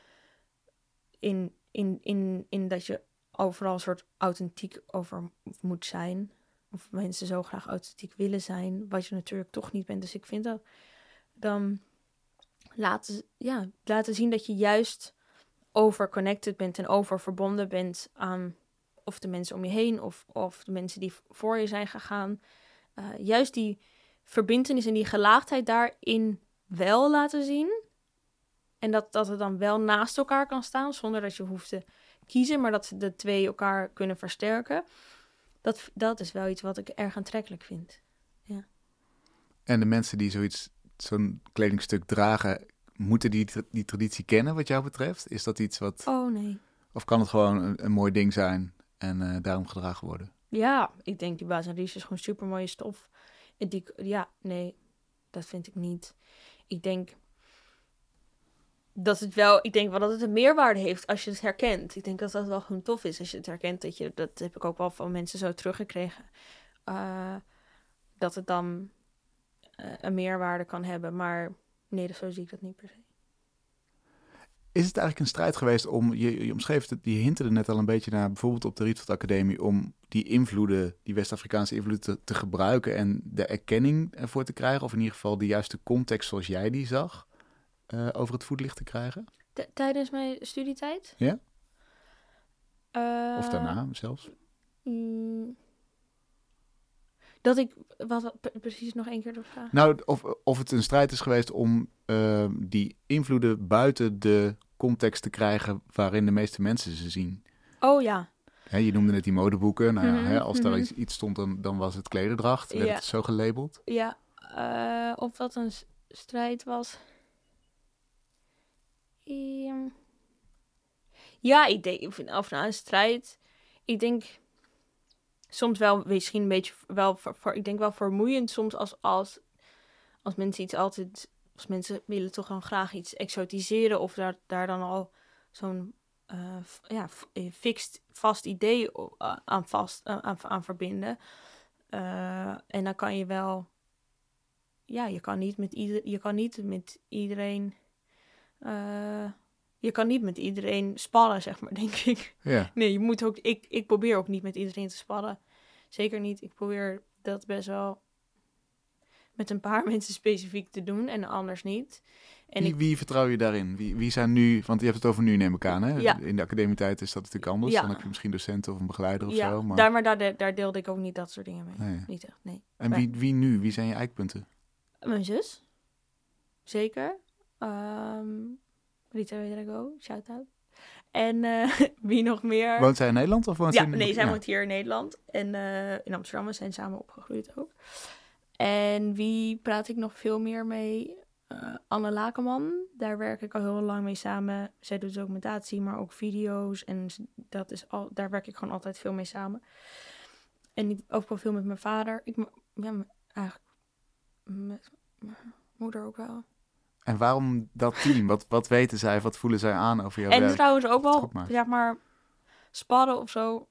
in, in, in, in dat je overal een soort authentiek over moet zijn. Of mensen zo graag authentiek willen zijn, wat je natuurlijk toch niet bent. Dus ik vind dat dan laten, ja, laten zien dat je juist overconnected bent en oververbonden bent aan of de mensen om je heen of, of de mensen die voor je zijn gegaan. Uh, juist die verbintenis en die gelaagdheid daarin wel laten zien. En dat, dat het dan wel naast elkaar kan staan zonder dat je hoeft te kiezen, maar dat de twee elkaar kunnen versterken. Dat, dat is wel iets wat ik erg aantrekkelijk vind. Ja. En de mensen die zoiets, zo'n kledingstuk dragen, moeten die die traditie kennen wat jou betreft? Is dat iets wat... Oh nee. Of kan het gewoon een, een mooi ding zijn en uh, daarom gedragen worden? Ja, ik denk die Baas en Ries is gewoon super mooie stof. En die, ja, nee, dat vind ik niet. Ik denk dat het wel, ik denk wel dat het een meerwaarde heeft als je het herkent. Ik denk dat dat wel gewoon tof is als je het herkent. Dat, je, dat heb ik ook wel van mensen zo teruggekregen. Uh, dat het dan uh, een meerwaarde kan hebben. Maar nee, zo zie ik dat niet per se. Is het eigenlijk een strijd geweest om, je, je omschreef het, je hinterde net al een beetje naar bijvoorbeeld op de Rietveld Academie, om die invloeden, die West-Afrikaanse invloeden te, te gebruiken en de erkenning ervoor te krijgen, of in ieder geval de juiste context zoals jij die zag, uh, over het voetlicht te krijgen? T- tijdens mijn studietijd? Ja? Uh, of daarna zelfs? Mm, dat ik, wat, wat precies nog één keer de vraag? Nou, of, of het een strijd is geweest om uh, die invloeden buiten de context te krijgen waarin de meeste mensen ze zien. Oh ja. Hè, je noemde net die modeboeken. Nou ja, mm-hmm, hè, als mm-hmm. daar iets, iets stond, dan, dan was het klederdracht. Werd ja. het zo gelabeld? Ja, uh, of dat een s- strijd was. Um, ja, ik denk, of nou een strijd. Ik denk soms wel misschien een beetje wel voor, voor ik denk wel vermoeiend soms als, als, als mensen iets altijd, als mensen willen toch dan graag iets exotiseren of daar, daar dan al zo'n uh, f- ja, f- fixed vast idee uh, aan vast uh, aan, aan verbinden. Uh, en dan kan je wel, ja, je kan niet met ieder, je kan niet met iedereen, uh, je kan niet met iedereen sparren, zeg maar, denk ik. Ja. Nee, je moet ook, ik, ik probeer ook niet met iedereen te sparren. Zeker niet. Ik probeer dat best wel met een paar mensen specifiek te doen en anders niet. En wie, ik, wie vertrouw je daarin? Wie, wie zijn nu, want je hebt het over nu, neem ik aan, hè? Ja. In de academietijd is dat natuurlijk anders. Ja. Dan heb je misschien docenten of een begeleider of ja, zo. Maar, daar, maar daar, daar deelde ik ook niet dat soort dingen mee. Nee. Niet echt, nee. En Maar- wie, wie nu? Wie zijn je eikpunten? Mijn zus. Zeker. Um, Rita Wedrago, shout-out. En uh, wie nog meer? Woont zij in Nederland of woont ja, zij in... nee, zij ja. woont hier in Nederland. En uh, in Amsterdam. We zijn samen opgegroeid ook. En wie praat ik nog veel meer mee? Uh, Anne Lakenman. Daar werk ik al heel lang mee samen. Zij doet documentatie, maar ook video's. En dat is al, daar werk ik gewoon altijd veel mee samen. En ik ook wel veel met mijn vader. Ik, ja, eigenlijk met mijn moeder ook wel. En waarom dat team? Wat, wat weten zij? Wat voelen zij aan over jouw En werk? trouwens ook wel, Goed maakt. zeg maar, sparren of zo.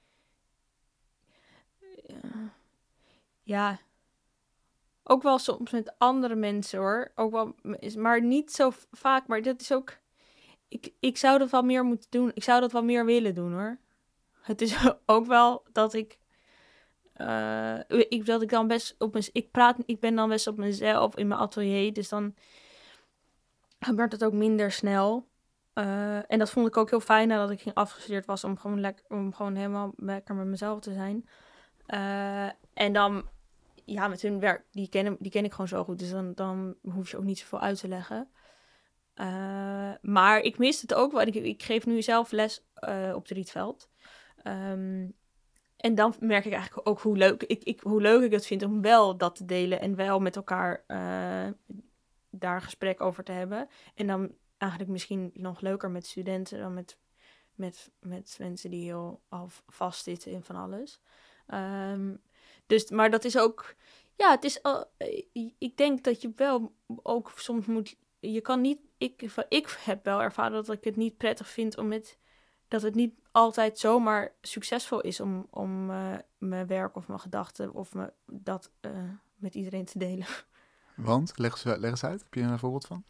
Ja. Ook wel soms met andere mensen, hoor. Ook wel, maar niet zo vaak. Maar dat is ook... Ik, ik zou dat wel meer moeten doen. Ik zou dat wel meer willen doen, hoor. Het is ook wel dat ik... Uh, ik dat ik dan best op mijn... Ik praat... Ik ben dan best op mezelf in mijn atelier. Dus dan gebeurt het ook minder snel. Uh, en dat vond ik ook heel fijn nadat ik ging afgestudeerd was. Om gewoon, lekker, om gewoon helemaal lekker met mezelf te zijn. Uh, en dan... Ja, met hun werk, die ken, die ken ik gewoon zo goed. Dus dan, dan hoef je ook niet zoveel uit te leggen. Uh, maar ik mis het ook wel. Ik, ik geef nu zelf les uh, op de Rietveld. Um, en dan merk ik eigenlijk ook hoe leuk ik, ik, hoe leuk ik het vind om wel dat te delen. En wel met elkaar uh, daar een gesprek over te hebben. En dan eigenlijk misschien nog leuker met studenten dan met, met, met mensen die heel al vastzitten in van alles. Um, Dus, maar dat is ook... Ja, het is... Uh, ik denk dat je wel ook soms moet... Je kan niet... Ik, ik heb wel ervaren dat ik het niet prettig vind om met... Dat het niet altijd zomaar succesvol is om, om uh, mijn werk of mijn gedachten... Of me, dat uh, met iedereen te delen. Want? Leg eens, leg eens uit. Heb je er een voorbeeld van?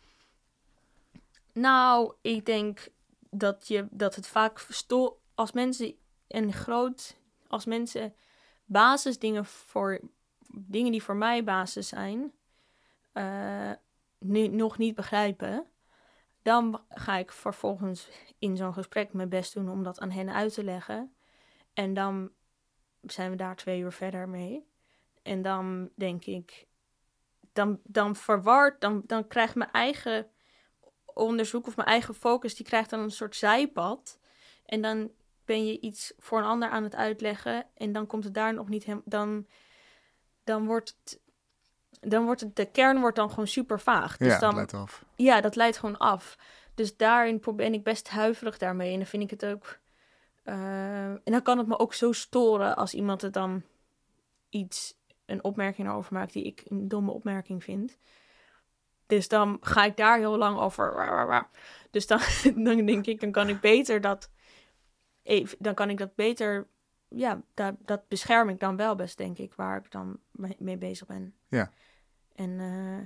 Nou, ik denk dat, je, dat het vaak... Sto- als mensen een groot... Als mensen... basisdingen voor dingen die voor mij basis zijn, uh, nu nog niet begrijpen, dan ga ik vervolgens in zo'n gesprek mijn best doen om dat aan hen uit te leggen. En dan zijn we daar twee uur verder mee. En dan denk ik, dan, dan verward, dan, dan krijgt mijn eigen onderzoek of mijn eigen focus, die krijgt dan een soort zijpad. En dan ben je iets voor een ander aan het uitleggen en dan komt het daar nog niet hem, dan dan wordt het, dan wordt het, de kern wordt dan gewoon super vaag. Dus ja, dan, dat leidt af. Ja, dat leidt gewoon af. Dus daarin ben ik best huiverig daarmee en dan vind ik het ook uh, en dan kan het me ook zo storen als iemand het dan iets, een opmerking over maakt die ik een domme opmerking vind. Dus dan ga ik daar heel lang over. Dus dan, dan denk ik, dan kan ik beter dat Even, dan kan ik dat beter... Ja, dat, dat bescherm ik dan wel best, denk ik, waar ik dan mee bezig ben. Ja. En, uh,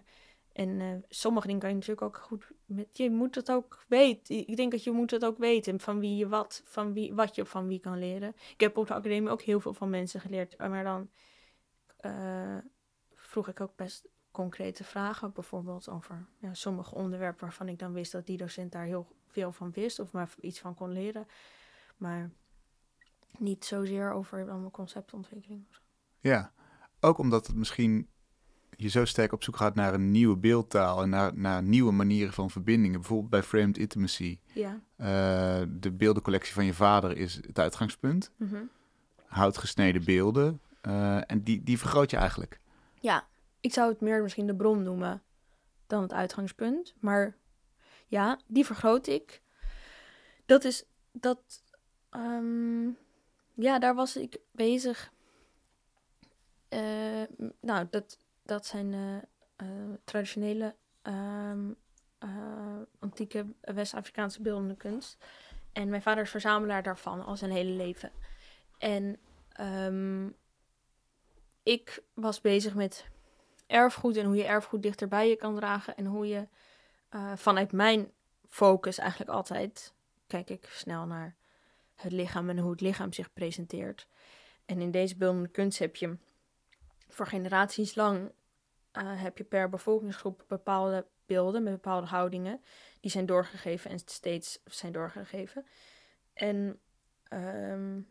En uh, sommige dingen kan je natuurlijk ook goed... Met, je moet het ook weten. Ik denk dat je moet het ook weten van wie je wat, van wie, wat je van wie kan leren. Ik heb op de academie ook heel veel van mensen geleerd. Maar dan uh, vroeg ik ook best concrete vragen. Bijvoorbeeld over ja, sommige onderwerpen waarvan ik dan wist dat die docent daar heel veel van wist. Of maar iets van kon leren. Maar niet zozeer over dan conceptontwikkeling. Ja, ook omdat het misschien... je zo sterk op zoek gaat naar een nieuwe beeldtaal en naar, naar nieuwe manieren van verbindingen. Bijvoorbeeld bij Framed Intimacy. Ja. Uh, de beeldencollectie van je vader is het uitgangspunt. Mm-hmm. Houtgesneden beelden. Uh, en die, die vergroot je eigenlijk. Ja, ik zou het meer misschien de bron noemen dan het uitgangspunt. Maar ja, die vergroot ik. Dat is, dat, um, ja, daar was ik bezig. Uh, nou, dat... Dat zijn uh, uh, traditionele um, uh, antieke West-Afrikaanse beeldende kunst. En mijn vader is verzamelaar daarvan al zijn hele leven. En um, ik was bezig met erfgoed en hoe je erfgoed dichterbij je kan dragen. En hoe je uh, vanuit mijn focus eigenlijk altijd... kijk ik snel naar het lichaam en hoe het lichaam zich presenteert. En in deze beeldende kunst heb je... voor generaties lang uh, heb je per bevolkingsgroep bepaalde beelden met bepaalde houdingen. Die zijn doorgegeven en steeds zijn doorgegeven. En um,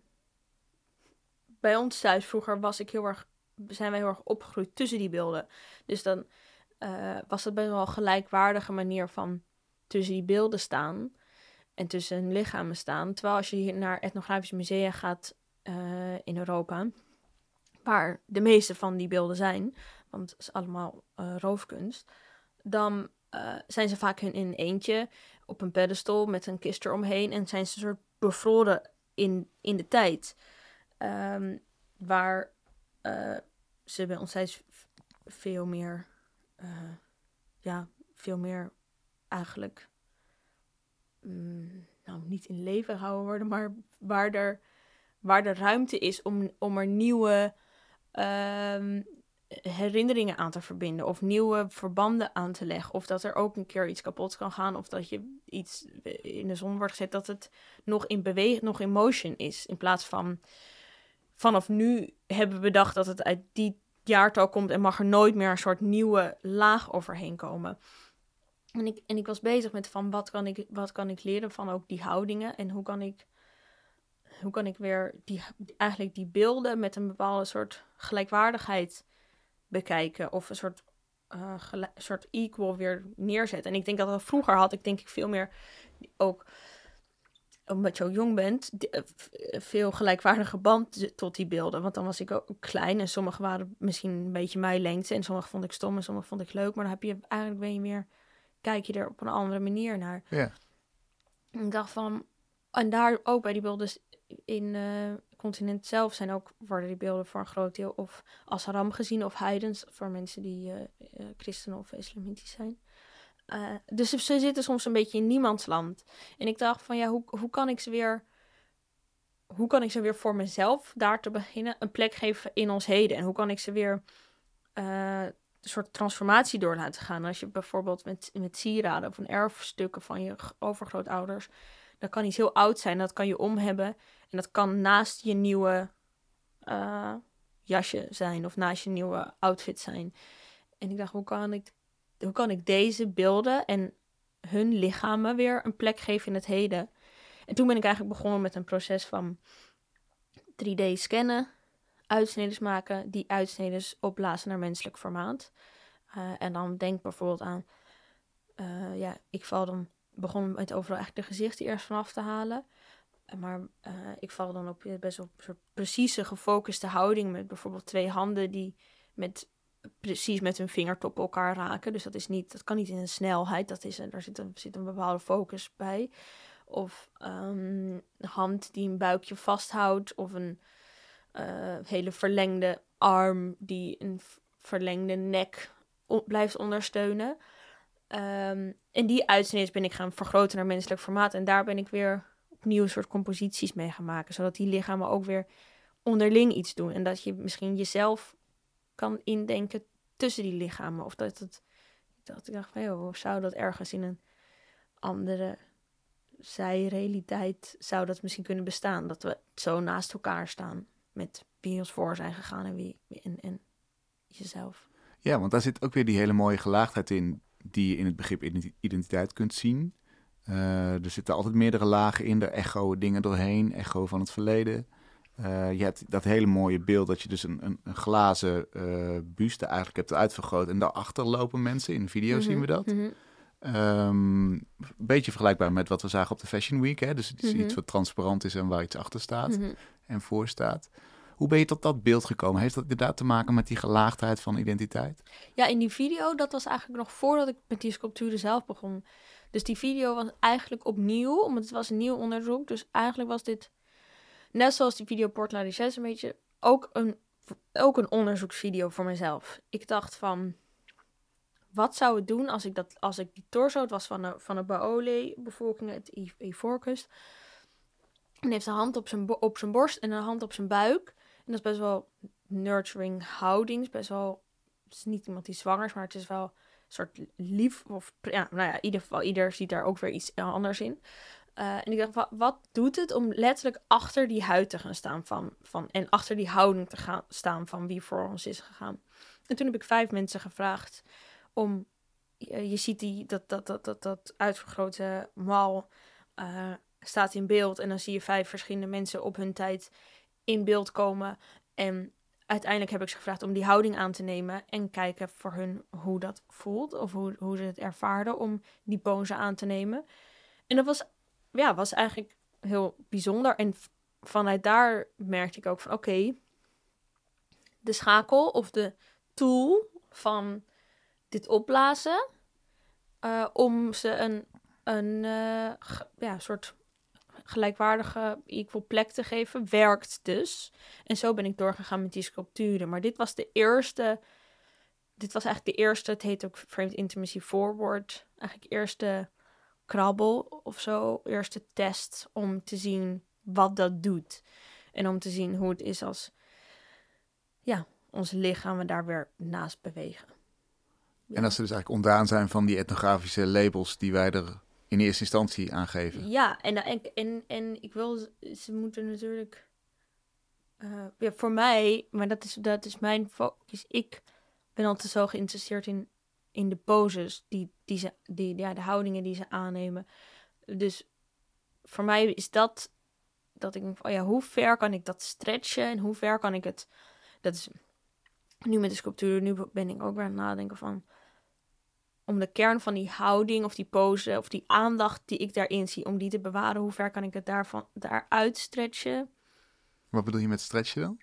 bij ons thuis vroeger was ik heel erg, zijn wij heel erg opgegroeid tussen die beelden. Dus dan uh, was dat best wel een gelijkwaardige manier van tussen die beelden staan. En tussen hun lichamen staan. Terwijl als je hier naar etnografische musea gaat uh, in Europa... waar de meeste van die beelden zijn, want het is allemaal uh, roofkunst, dan uh, zijn ze vaak in een eentje op een pedestal met een kist eromheen en zijn ze een soort bevroren in, in de tijd. Um, waar uh, ze bij ons steeds veel meer, uh, ja, veel meer eigenlijk, um, nou niet in leven gehouden worden, maar waar er, waar er ruimte is om, om er nieuwe Um, herinneringen aan te verbinden of nieuwe verbanden aan te leggen. Of dat er ook een keer iets kapot kan gaan of dat je iets in de zon wordt gezet, dat het nog in beweging, nog in motion is. In plaats van vanaf nu hebben we bedacht dat het uit die jaartal komt en mag er nooit meer een soort nieuwe laag overheen komen. En ik, en ik was bezig met van wat kan ik, wat kan ik leren van ook die houdingen en hoe kan ik Hoe kan ik weer die, eigenlijk die beelden met een bepaalde soort gelijkwaardigheid bekijken. Of een soort, uh, gelijk, soort equal weer neerzetten. En ik denk dat dat vroeger had ik denk ik veel meer ook, omdat je ook jong bent, veel gelijkwaardige band tot die beelden. Want dan was ik ook klein en sommige waren misschien een beetje mijn lengte. En sommige vond ik stom en sommige vond ik leuk. Maar dan heb je eigenlijk ben je meer, kijk je er op een andere manier naar. Ja. En ik dacht van, en daar ook bij die beelden in uh, het continent zelf zijn ook, worden die beelden voor een groot deel of als haram gezien of heidens, voor mensen die uh, uh, christen of islamitisch zijn. Uh, dus ze zitten soms een beetje in niemandsland. En ik dacht van ja, hoe, hoe kan ik ze weer, hoe kan ik ze weer voor mezelf daar te beginnen een plek geven in ons heden? En hoe kan ik ze weer uh, een soort transformatie door laten gaan? Als je bijvoorbeeld met, met sieraden of een erfstukken van je overgrootouders, dat kan iets heel oud zijn, dat kan je om hebben. En dat kan naast je nieuwe uh, jasje zijn of naast je nieuwe outfit zijn. En ik dacht, hoe kan ik, hoe kan ik deze beelden en hun lichamen weer een plek geven in het heden? En toen ben ik eigenlijk begonnen met een proces van drie D scannen, uitsneders maken, die uitsneders opblazen naar menselijk formaat. Uh, en dan denk bijvoorbeeld aan, uh, ja, ik val dan, begon met overal eigenlijk de gezichten eerst vanaf te halen. Maar uh, ik val dan op best wel een soort precieze, gefocuste houding met bijvoorbeeld twee handen die met, precies met hun vingertop elkaar raken. Dus dat is niet, dat kan niet in een snelheid, dat is, daar zit een, zit een bepaalde focus bij. Of um, een hand die een buikje vasthoudt, of een uh, hele verlengde arm die een verlengde nek o- blijft ondersteunen. Um, en die uitsneden ben ik gaan vergroten naar menselijk formaat. En daar ben ik weer opnieuw een soort composities mee gaan maken. Zodat die lichamen ook weer onderling iets doen. En dat je misschien jezelf kan indenken tussen die lichamen. Of dat het, dat ik dacht van, joh, zou dat ergens in een andere zijrealiteit, zou dat misschien kunnen bestaan? Dat we zo naast elkaar staan met wie ons voor zijn gegaan en wie en, en jezelf. Ja, want daar zit ook weer die hele mooie gelaagdheid in, die je in het begrip identiteit kunt zien. Uh, er zitten altijd meerdere lagen in, er echoen dingen doorheen, echo van het verleden. Uh, je hebt dat hele mooie beeld dat je dus een, een, een glazen uh, buste eigenlijk hebt uitvergroot en daarachter lopen mensen. In de video mm-hmm. zien we dat. Mm-hmm. Um, een beetje vergelijkbaar met wat we zagen op de Fashion Week. Hè? Dus het is mm-hmm. iets wat transparant is en waar iets achter staat mm-hmm. en voor staat. Hoe ben je tot dat beeld gekomen? Heeft dat inderdaad te maken met die gelaagdheid van identiteit? Ja, in die video, dat was eigenlijk nog voordat ik met die sculpturen zelf begon. Dus die video was eigenlijk opnieuw, omdat het was een nieuw onderzoek. Dus eigenlijk was dit, net zoals die video Port La Richesse, een beetje ook een, ook een onderzoeksvideo voor mezelf. Ik dacht van, wat zou het doen als ik, dat, als ik die torso, het was van de, van de Baole-bevolking, het Ivoorkust. En heeft een hand op zijn, op zijn borst en een hand op zijn buik. En dat is best wel nurturing houding. Het is best wel, het is niet iemand die zwanger is, maar het is wel een soort lief. Of, ja, nou ja, in ieder geval, ieder ziet daar ook weer iets anders in. Uh, en ik dacht, wat, wat doet het om letterlijk achter die huid te gaan staan van, van, en achter die houding te gaan staan van wie voor ons is gegaan. En toen heb ik vijf mensen gevraagd om, uh, je ziet die, dat, dat, dat, dat, dat uitvergrote mal uh, staat in beeld. En dan zie je vijf verschillende mensen op hun tijd in beeld komen. En uiteindelijk heb ik ze gevraagd om die houding aan te nemen en kijken voor hun hoe dat voelt of hoe, hoe ze het ervaarden om die pose aan te nemen. En dat was, ja, was eigenlijk heel bijzonder. En vanuit daar merkte ik ook van oké, okay, de schakel of de tool van dit opblazen uh, om ze een, een uh, ge, ja, soort gelijkwaardige equal plek te geven, werkt dus. En zo ben ik doorgegaan met die sculpturen. Maar dit was de eerste, dit was eigenlijk de eerste, het heet ook Framed Intimacy Forward, eigenlijk eerste krabbel of zo, eerste test om te zien wat dat doet. En om te zien hoe het is als, ja, onze lichamen daar weer naast bewegen. Ja. En als ze dus eigenlijk ontdaan zijn van die etnografische labels die wij er in eerste instantie aangeven. Ja, en, en, en, en ik wil, ze moeten natuurlijk, uh, ja, voor mij, maar dat is, dat is mijn focus. Ik ben altijd zo geïnteresseerd in, in de poses, die, die ze, die, ja, de houdingen die ze aannemen. Dus voor mij is dat, dat ik denk, oh ja, hoe ver kan ik dat stretchen en hoe ver kan ik het, dat is, nu met de sculptuur, nu ben ik ook weer aan het nadenken van, om de kern van die houding of die pose of die aandacht die ik daarin zie, om die te bewaren, hoe ver kan ik het daarvan, daaruit stretchen? Wat bedoel je met stretchen dan?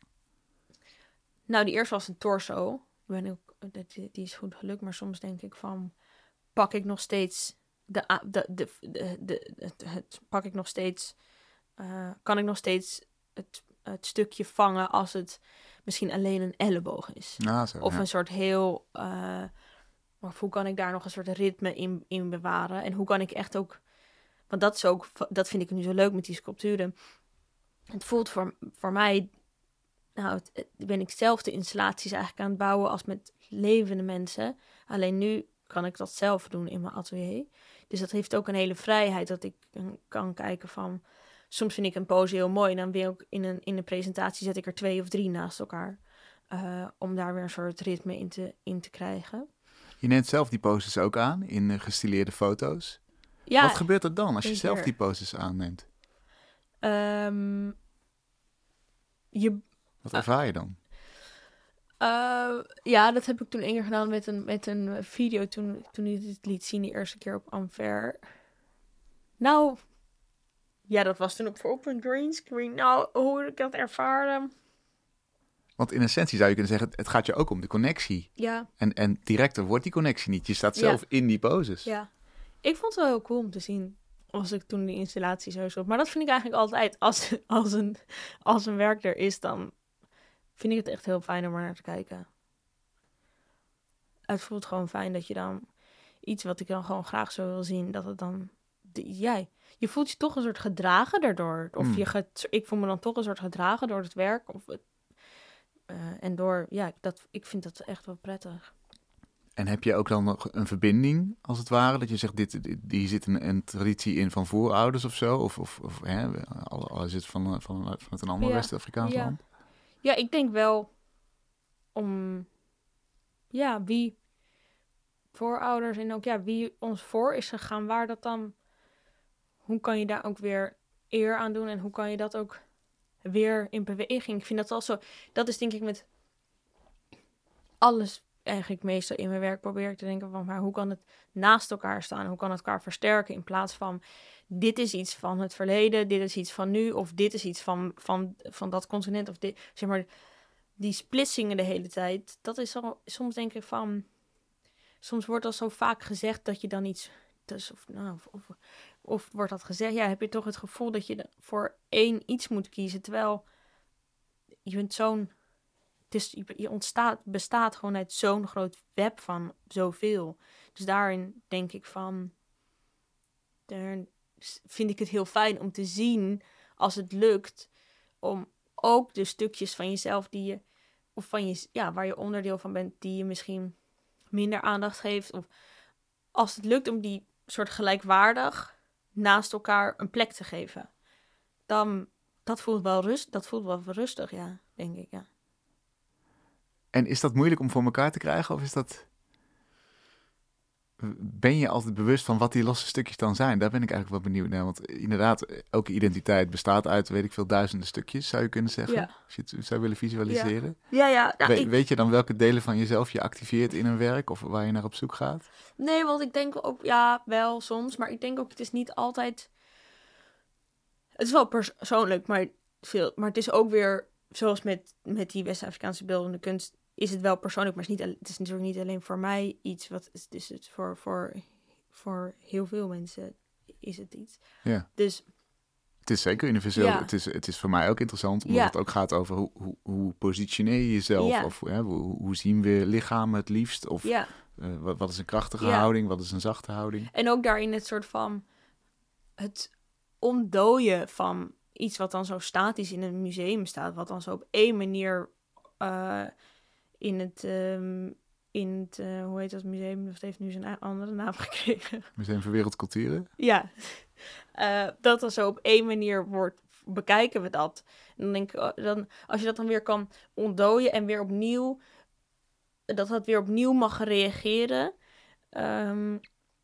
Nou, die eerste was een torso. Ben ik, die, die is goed gelukt, maar soms denk ik van, pak ik nog steeds de, de, de, de, de het, het pak ik nog steeds, uh, kan ik nog steeds het, het stukje vangen als het misschien alleen een elleboog is. Ah, zo, of ja. een soort heel, uh, of hoe kan ik daar nog een soort ritme in, in bewaren? En hoe kan ik echt ook, want dat is ook, dat vind ik nu zo leuk met die sculpturen. Het voelt voor, voor mij, nou, het, het, ben ik zelf de installaties eigenlijk aan het bouwen als met levende mensen. Alleen nu kan ik dat zelf doen in mijn atelier. Dus dat heeft ook een hele vrijheid dat ik kan kijken van, soms vind ik een pose heel mooi en dan wil ik in een, in een presentatie zet ik er twee of drie naast elkaar. Uh, om daar weer een soort ritme in te, in te krijgen. Je neemt zelf die poses ook aan in uh, gestileerde foto's. Ja, wat gebeurt er dan als je zelf keer. die poses aanneemt? Um, je, wat ervaar je dan? Uh, ja, dat heb ik toen één keer gedaan met een, met een video toen, toen ik het liet zien, die eerste keer op Anver. Nou, ja, dat was toen op, op een greenscreen. Nou, hoe ik dat ervaren. Want in essentie zou je kunnen zeggen, het gaat je ook om de connectie. Ja. En, en directer wordt die connectie niet. Je staat zelf ja. in die poses. Ja. Ik vond het wel heel cool om te zien, als ik toen die installatie zo zag. Maar dat vind ik eigenlijk altijd, als, als, een, als een werk er is, dan vind ik het echt heel fijn om er naar te kijken. Het voelt gewoon fijn dat je dan iets wat ik dan gewoon graag zo wil zien, dat het dan, jij, je voelt je toch een soort gedragen daardoor. Of mm. je get, ik voel me dan toch een soort gedragen door het werk. Of het, uh, en door, ja, dat, ik vind dat echt wel prettig. En heb je ook dan nog een verbinding, als het ware? Dat je zegt, dit, dit, hier zit een, een traditie in van voorouders of zo? Of, of, of hè, al, al is het van, van, vanuit een ander Ja. West-Afrikaans Ja. land? Ja, ik denk wel om... Ja, wie voorouders en ook ja, wie ons voor is gegaan, waar dat dan... Hoe kan je daar ook weer eer aan doen en hoe kan je dat ook weer in beweging? Ik vind dat al zo... Dat is denk ik met alles eigenlijk meestal in mijn werk probeer ik te denken van... Maar hoe kan het naast elkaar staan? Hoe kan het elkaar versterken in plaats van... Dit is iets van het verleden, dit is iets van nu... Of dit is iets van, van, van dat continent. Of dit, zeg maar, die splitsingen de hele tijd. Dat is al, soms denk ik van... Soms wordt al zo vaak gezegd dat je dan iets... Dus of, nou, of, of, of wordt dat gezegd, ja, heb je toch het gevoel dat je voor één iets moet kiezen. Terwijl je bent zo'n... Het is, je, je ontstaat, bestaat gewoon uit zo'n groot web van zoveel. Dus daarin denk ik van... Daar vind ik het heel fijn om te zien, als het lukt, om ook de stukjes van jezelf die je... Of van je, ja, waar je onderdeel van bent, die je misschien minder aandacht geeft. Of als het lukt om die soort gelijkwaardig naast elkaar een plek te geven. Dan, dat voelt wel rust, dat voelt wel rustig, ja, denk ik, ja. En is dat moeilijk om voor elkaar te krijgen? Of is dat... Ben je altijd bewust van wat die losse stukjes dan zijn? Daar ben ik eigenlijk wel benieuwd naar. Want inderdaad, elke identiteit bestaat uit, weet ik veel, duizenden stukjes, zou je kunnen zeggen. Ja. Als je het zou willen visualiseren. Ja, ja. Nou, We, ik... Weet je dan welke delen van jezelf je activeert in een werk of waar je naar op zoek gaat? Nee, want ik denk ook, ja, wel soms. Maar ik denk ook, het is niet altijd... Het is wel persoonlijk, maar, veel, maar het is ook weer, zoals met, met die West-Afrikaanse beeldende kunst, is het wel persoonlijk, maar het is, niet, het is natuurlijk niet alleen voor mij iets. Wat het is het voor, voor, voor heel veel mensen is het iets. Ja. Dus het is zeker universeel. Ja. Het, is, het is voor mij ook interessant, omdat Ja. het ook gaat over hoe, hoe, hoe positioneer je jezelf? Ja. Of hè, hoe, hoe zien we lichamen het liefst? Of ja. uh, wat, wat is een krachtige Ja. houding? Wat is een zachte houding? En ook daarin het soort van het ontdooien van iets wat dan zo statisch in een museum staat, wat dan zo op één manier uh, in het, um, in het uh, hoe heet dat museum? Dat heeft nu zijn andere naam gekregen. Museum voor Wereldculturen? Ja, uh, dat dan zo op één manier wordt, bekijken we dat. En dan denk ik, dan, als je dat dan weer kan ontdooien en weer opnieuw, dat dat weer opnieuw mag reageren, um,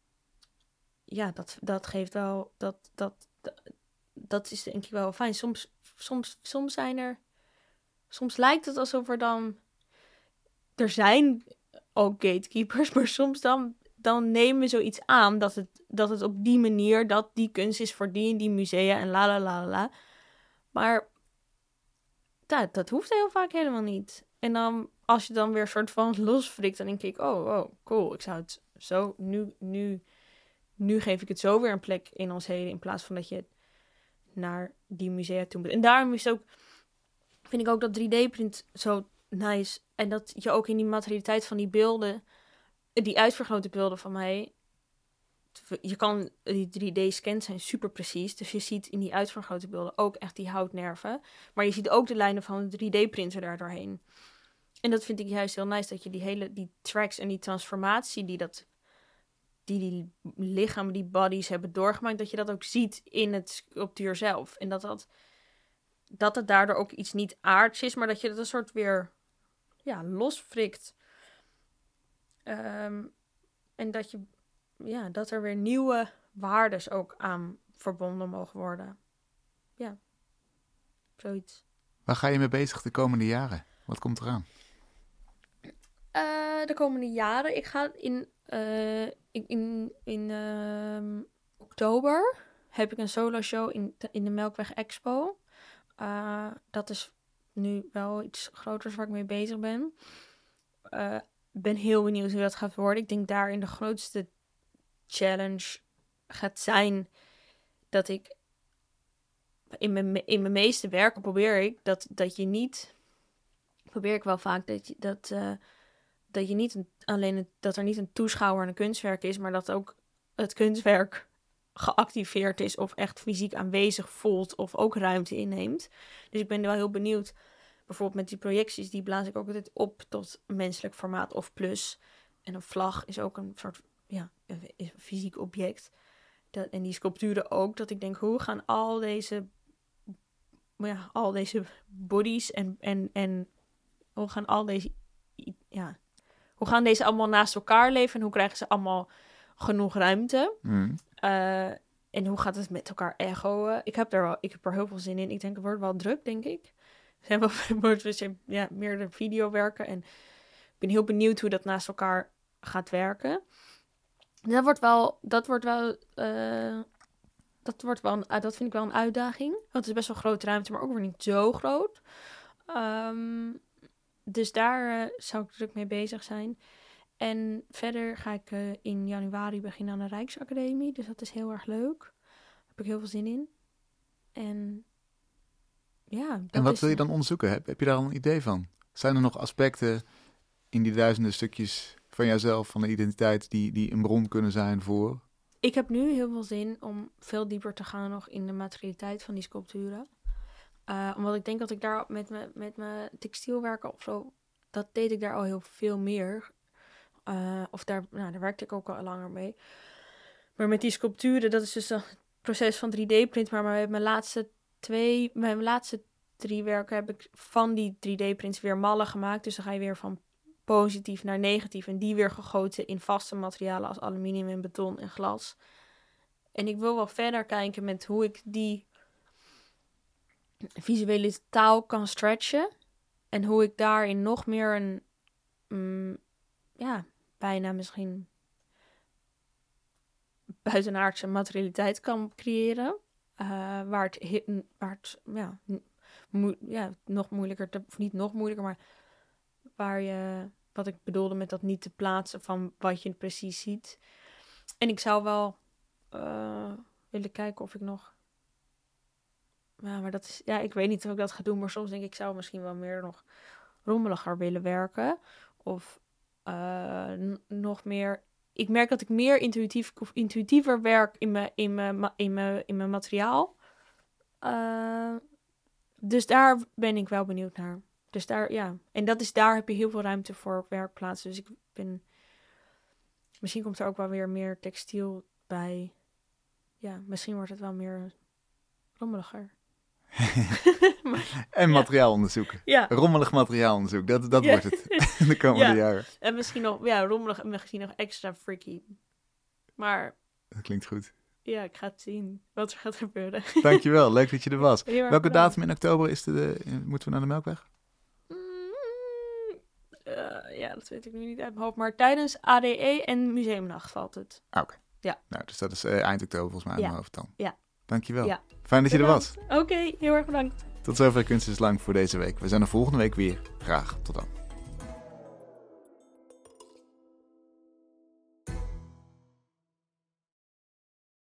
ja, dat, dat geeft wel, dat, dat, dat, dat is denk ik wel fijn. Soms, soms, soms zijn er, soms lijkt het alsof er dan, er zijn ook gatekeepers, maar soms dan, dan nemen we zoiets aan dat het, dat het op die manier, dat die kunst is voor die en die musea en la la la la. Maar dat, dat hoeft heel vaak helemaal niet. En dan, als je dan weer soort van losfrikt, dan denk ik, oh, oh, cool, ik zou het zo, nu, nu, nu geef ik het zo weer een plek in ons heden, in plaats van dat je naar die musea toe moet. En daarom is het ook, vind ik ook dat drie D-print zo nice. En dat je ook in die materialiteit van die beelden, die uitvergrote beelden van mij, je kan, die drie D-scans zijn super precies. Dus je ziet in die uitvergrote beelden ook echt die houtnerven. Maar je ziet ook de lijnen van de drie D-printer daar doorheen. En dat vind ik juist heel nice, dat je die hele, die tracks en die transformatie die dat, die, die lichamen, die bodies hebben doorgemaakt, dat je dat ook ziet in het sculptuur zelf. En dat dat, dat het daardoor ook iets niet aards is, maar dat je dat een soort weer, ja, losfrikt. Um, en dat je, ja, dat er weer nieuwe waardes ook aan verbonden mogen worden. Ja, zoiets. Waar ga je mee bezig de komende jaren? Wat komt eraan? Uh, de komende jaren? Ik ga in, uh, in, in, in uh, oktober heb ik een solo show in, in de Melkweg Expo. Uh, dat is nu wel iets groters waar ik mee bezig ben. Ik uh, ben heel benieuwd hoe dat gaat worden. Ik denk daarin de grootste challenge gaat zijn dat ik in mijn, in mijn meeste werken probeer ik dat, dat je niet, probeer ik wel vaak dat je, dat, uh, dat je niet een, alleen het, dat er niet een toeschouwer en een kunstwerk is, maar dat ook het kunstwerk geactiveerd is of echt fysiek aanwezig voelt of ook ruimte inneemt. Dus ik ben wel heel benieuwd. Bijvoorbeeld met die projecties, die blaas ik ook altijd op tot menselijk formaat of plus. en een vlag is ook een soort, ja, een, is een fysiek object. Dat, en die sculpturen ook, dat ik denk, hoe gaan al deze, ja, al deze bodies en, en, en hoe gaan al deze, ja, hoe gaan deze allemaal naast elkaar leven en hoe krijgen ze allemaal genoeg ruimte? Mm. Uh, en hoe gaat het met elkaar echoen? Ik heb er wel, ik heb er heel veel zin in. Ik denk, het wordt wel druk, denk ik. Het wordt dus ja, meer de video werken. En ik ben heel benieuwd hoe dat naast elkaar gaat werken. Dat wordt wel, dat wordt wel, uh, dat wordt wel, een, uh, dat vind ik wel een uitdaging. Want het is best wel grote ruimte, maar ook weer niet zo groot. Um, dus daar uh, zou ik druk mee bezig zijn. En verder ga ik uh, in januari beginnen aan de Rijksacademie. Dus dat is heel erg leuk. Daar heb ik heel veel zin in. En ja. Dat en wat is, wil je dan onderzoeken? Heb, heb je daar al een idee van? Zijn er nog aspecten in die duizenden stukjes van jouzelf, van de identiteit, die, die een bron kunnen zijn voor? Ik heb nu heel veel zin om veel dieper te gaan nog in de materialiteit van die sculpturen. Uh, omdat ik denk dat ik daar met mijn met mijn textielwerken of zo, dat deed ik daar al heel veel meer. Uh, of daar, nou, daar werkte ik ook al langer mee. Maar met die sculpturen, dat is dus het proces van drie D-print. Maar met mijn laatste twee, mijn laatste drie werken heb ik van die drie D-prints weer mallen gemaakt. Dus dan ga je weer van positief naar negatief. En die weer gegoten in vaste materialen als aluminium en beton en glas. En ik wil wel verder kijken met hoe ik die visuele taal kan stretchen. En hoe ik daarin nog meer een, um, ja, bijna misschien buitenaardse materialiteit kan creëren. Uh, waar het, waar het ja, mo- ja, nog moeilijker, te, of niet nog moeilijker, maar waar je, wat ik bedoelde met dat niet te plaatsen van wat je precies ziet. En ik zou wel uh, willen kijken of ik nog, ja, maar dat is, ja, ik weet niet of ik dat ga doen, maar soms denk ik, ik zou misschien wel meer nog rommeliger willen werken. Of uh, n- nog meer. Ik merk dat ik meer intuïtief of intuïtiever werk in mijn in mijn in mijn in mijn materiaal. Uh, dus daar ben ik wel benieuwd naar. Dus daar, ja. En dat is, daar heb je heel veel ruimte voor werkplaatsen. Dus ik ben, misschien komt er ook wel weer meer textiel bij. Ja, misschien wordt het wel meer rommeliger. maar, en materiaalonderzoek. Ja. Rommelig materiaalonderzoek. Dat, dat ja. wordt het de komende ja. jaren. En misschien nog, ja, rommelig en misschien nog extra freaky. Maar... Dat klinkt goed. Ja, ik ga het zien wat er gaat gebeuren. Dankjewel, leuk dat je er was. Welke bedankt. datum in oktober is de, de, moeten we naar de Melkweg? Mm, uh, ja, dat weet ik nu niet uit mijn hoofd. Maar tijdens A D E en Museumnacht valt het. Oké. Okay. Ja. Nou, dus dat is uh, eind oktober volgens mij in ja. mijn hoofd dan. Ja. Dankjewel. Ja. Fijn dat bedankt. je er was. Oké, okay, heel erg bedankt. Tot zover Kunst is Lang voor deze week. We zijn er volgende week weer. Graag tot dan.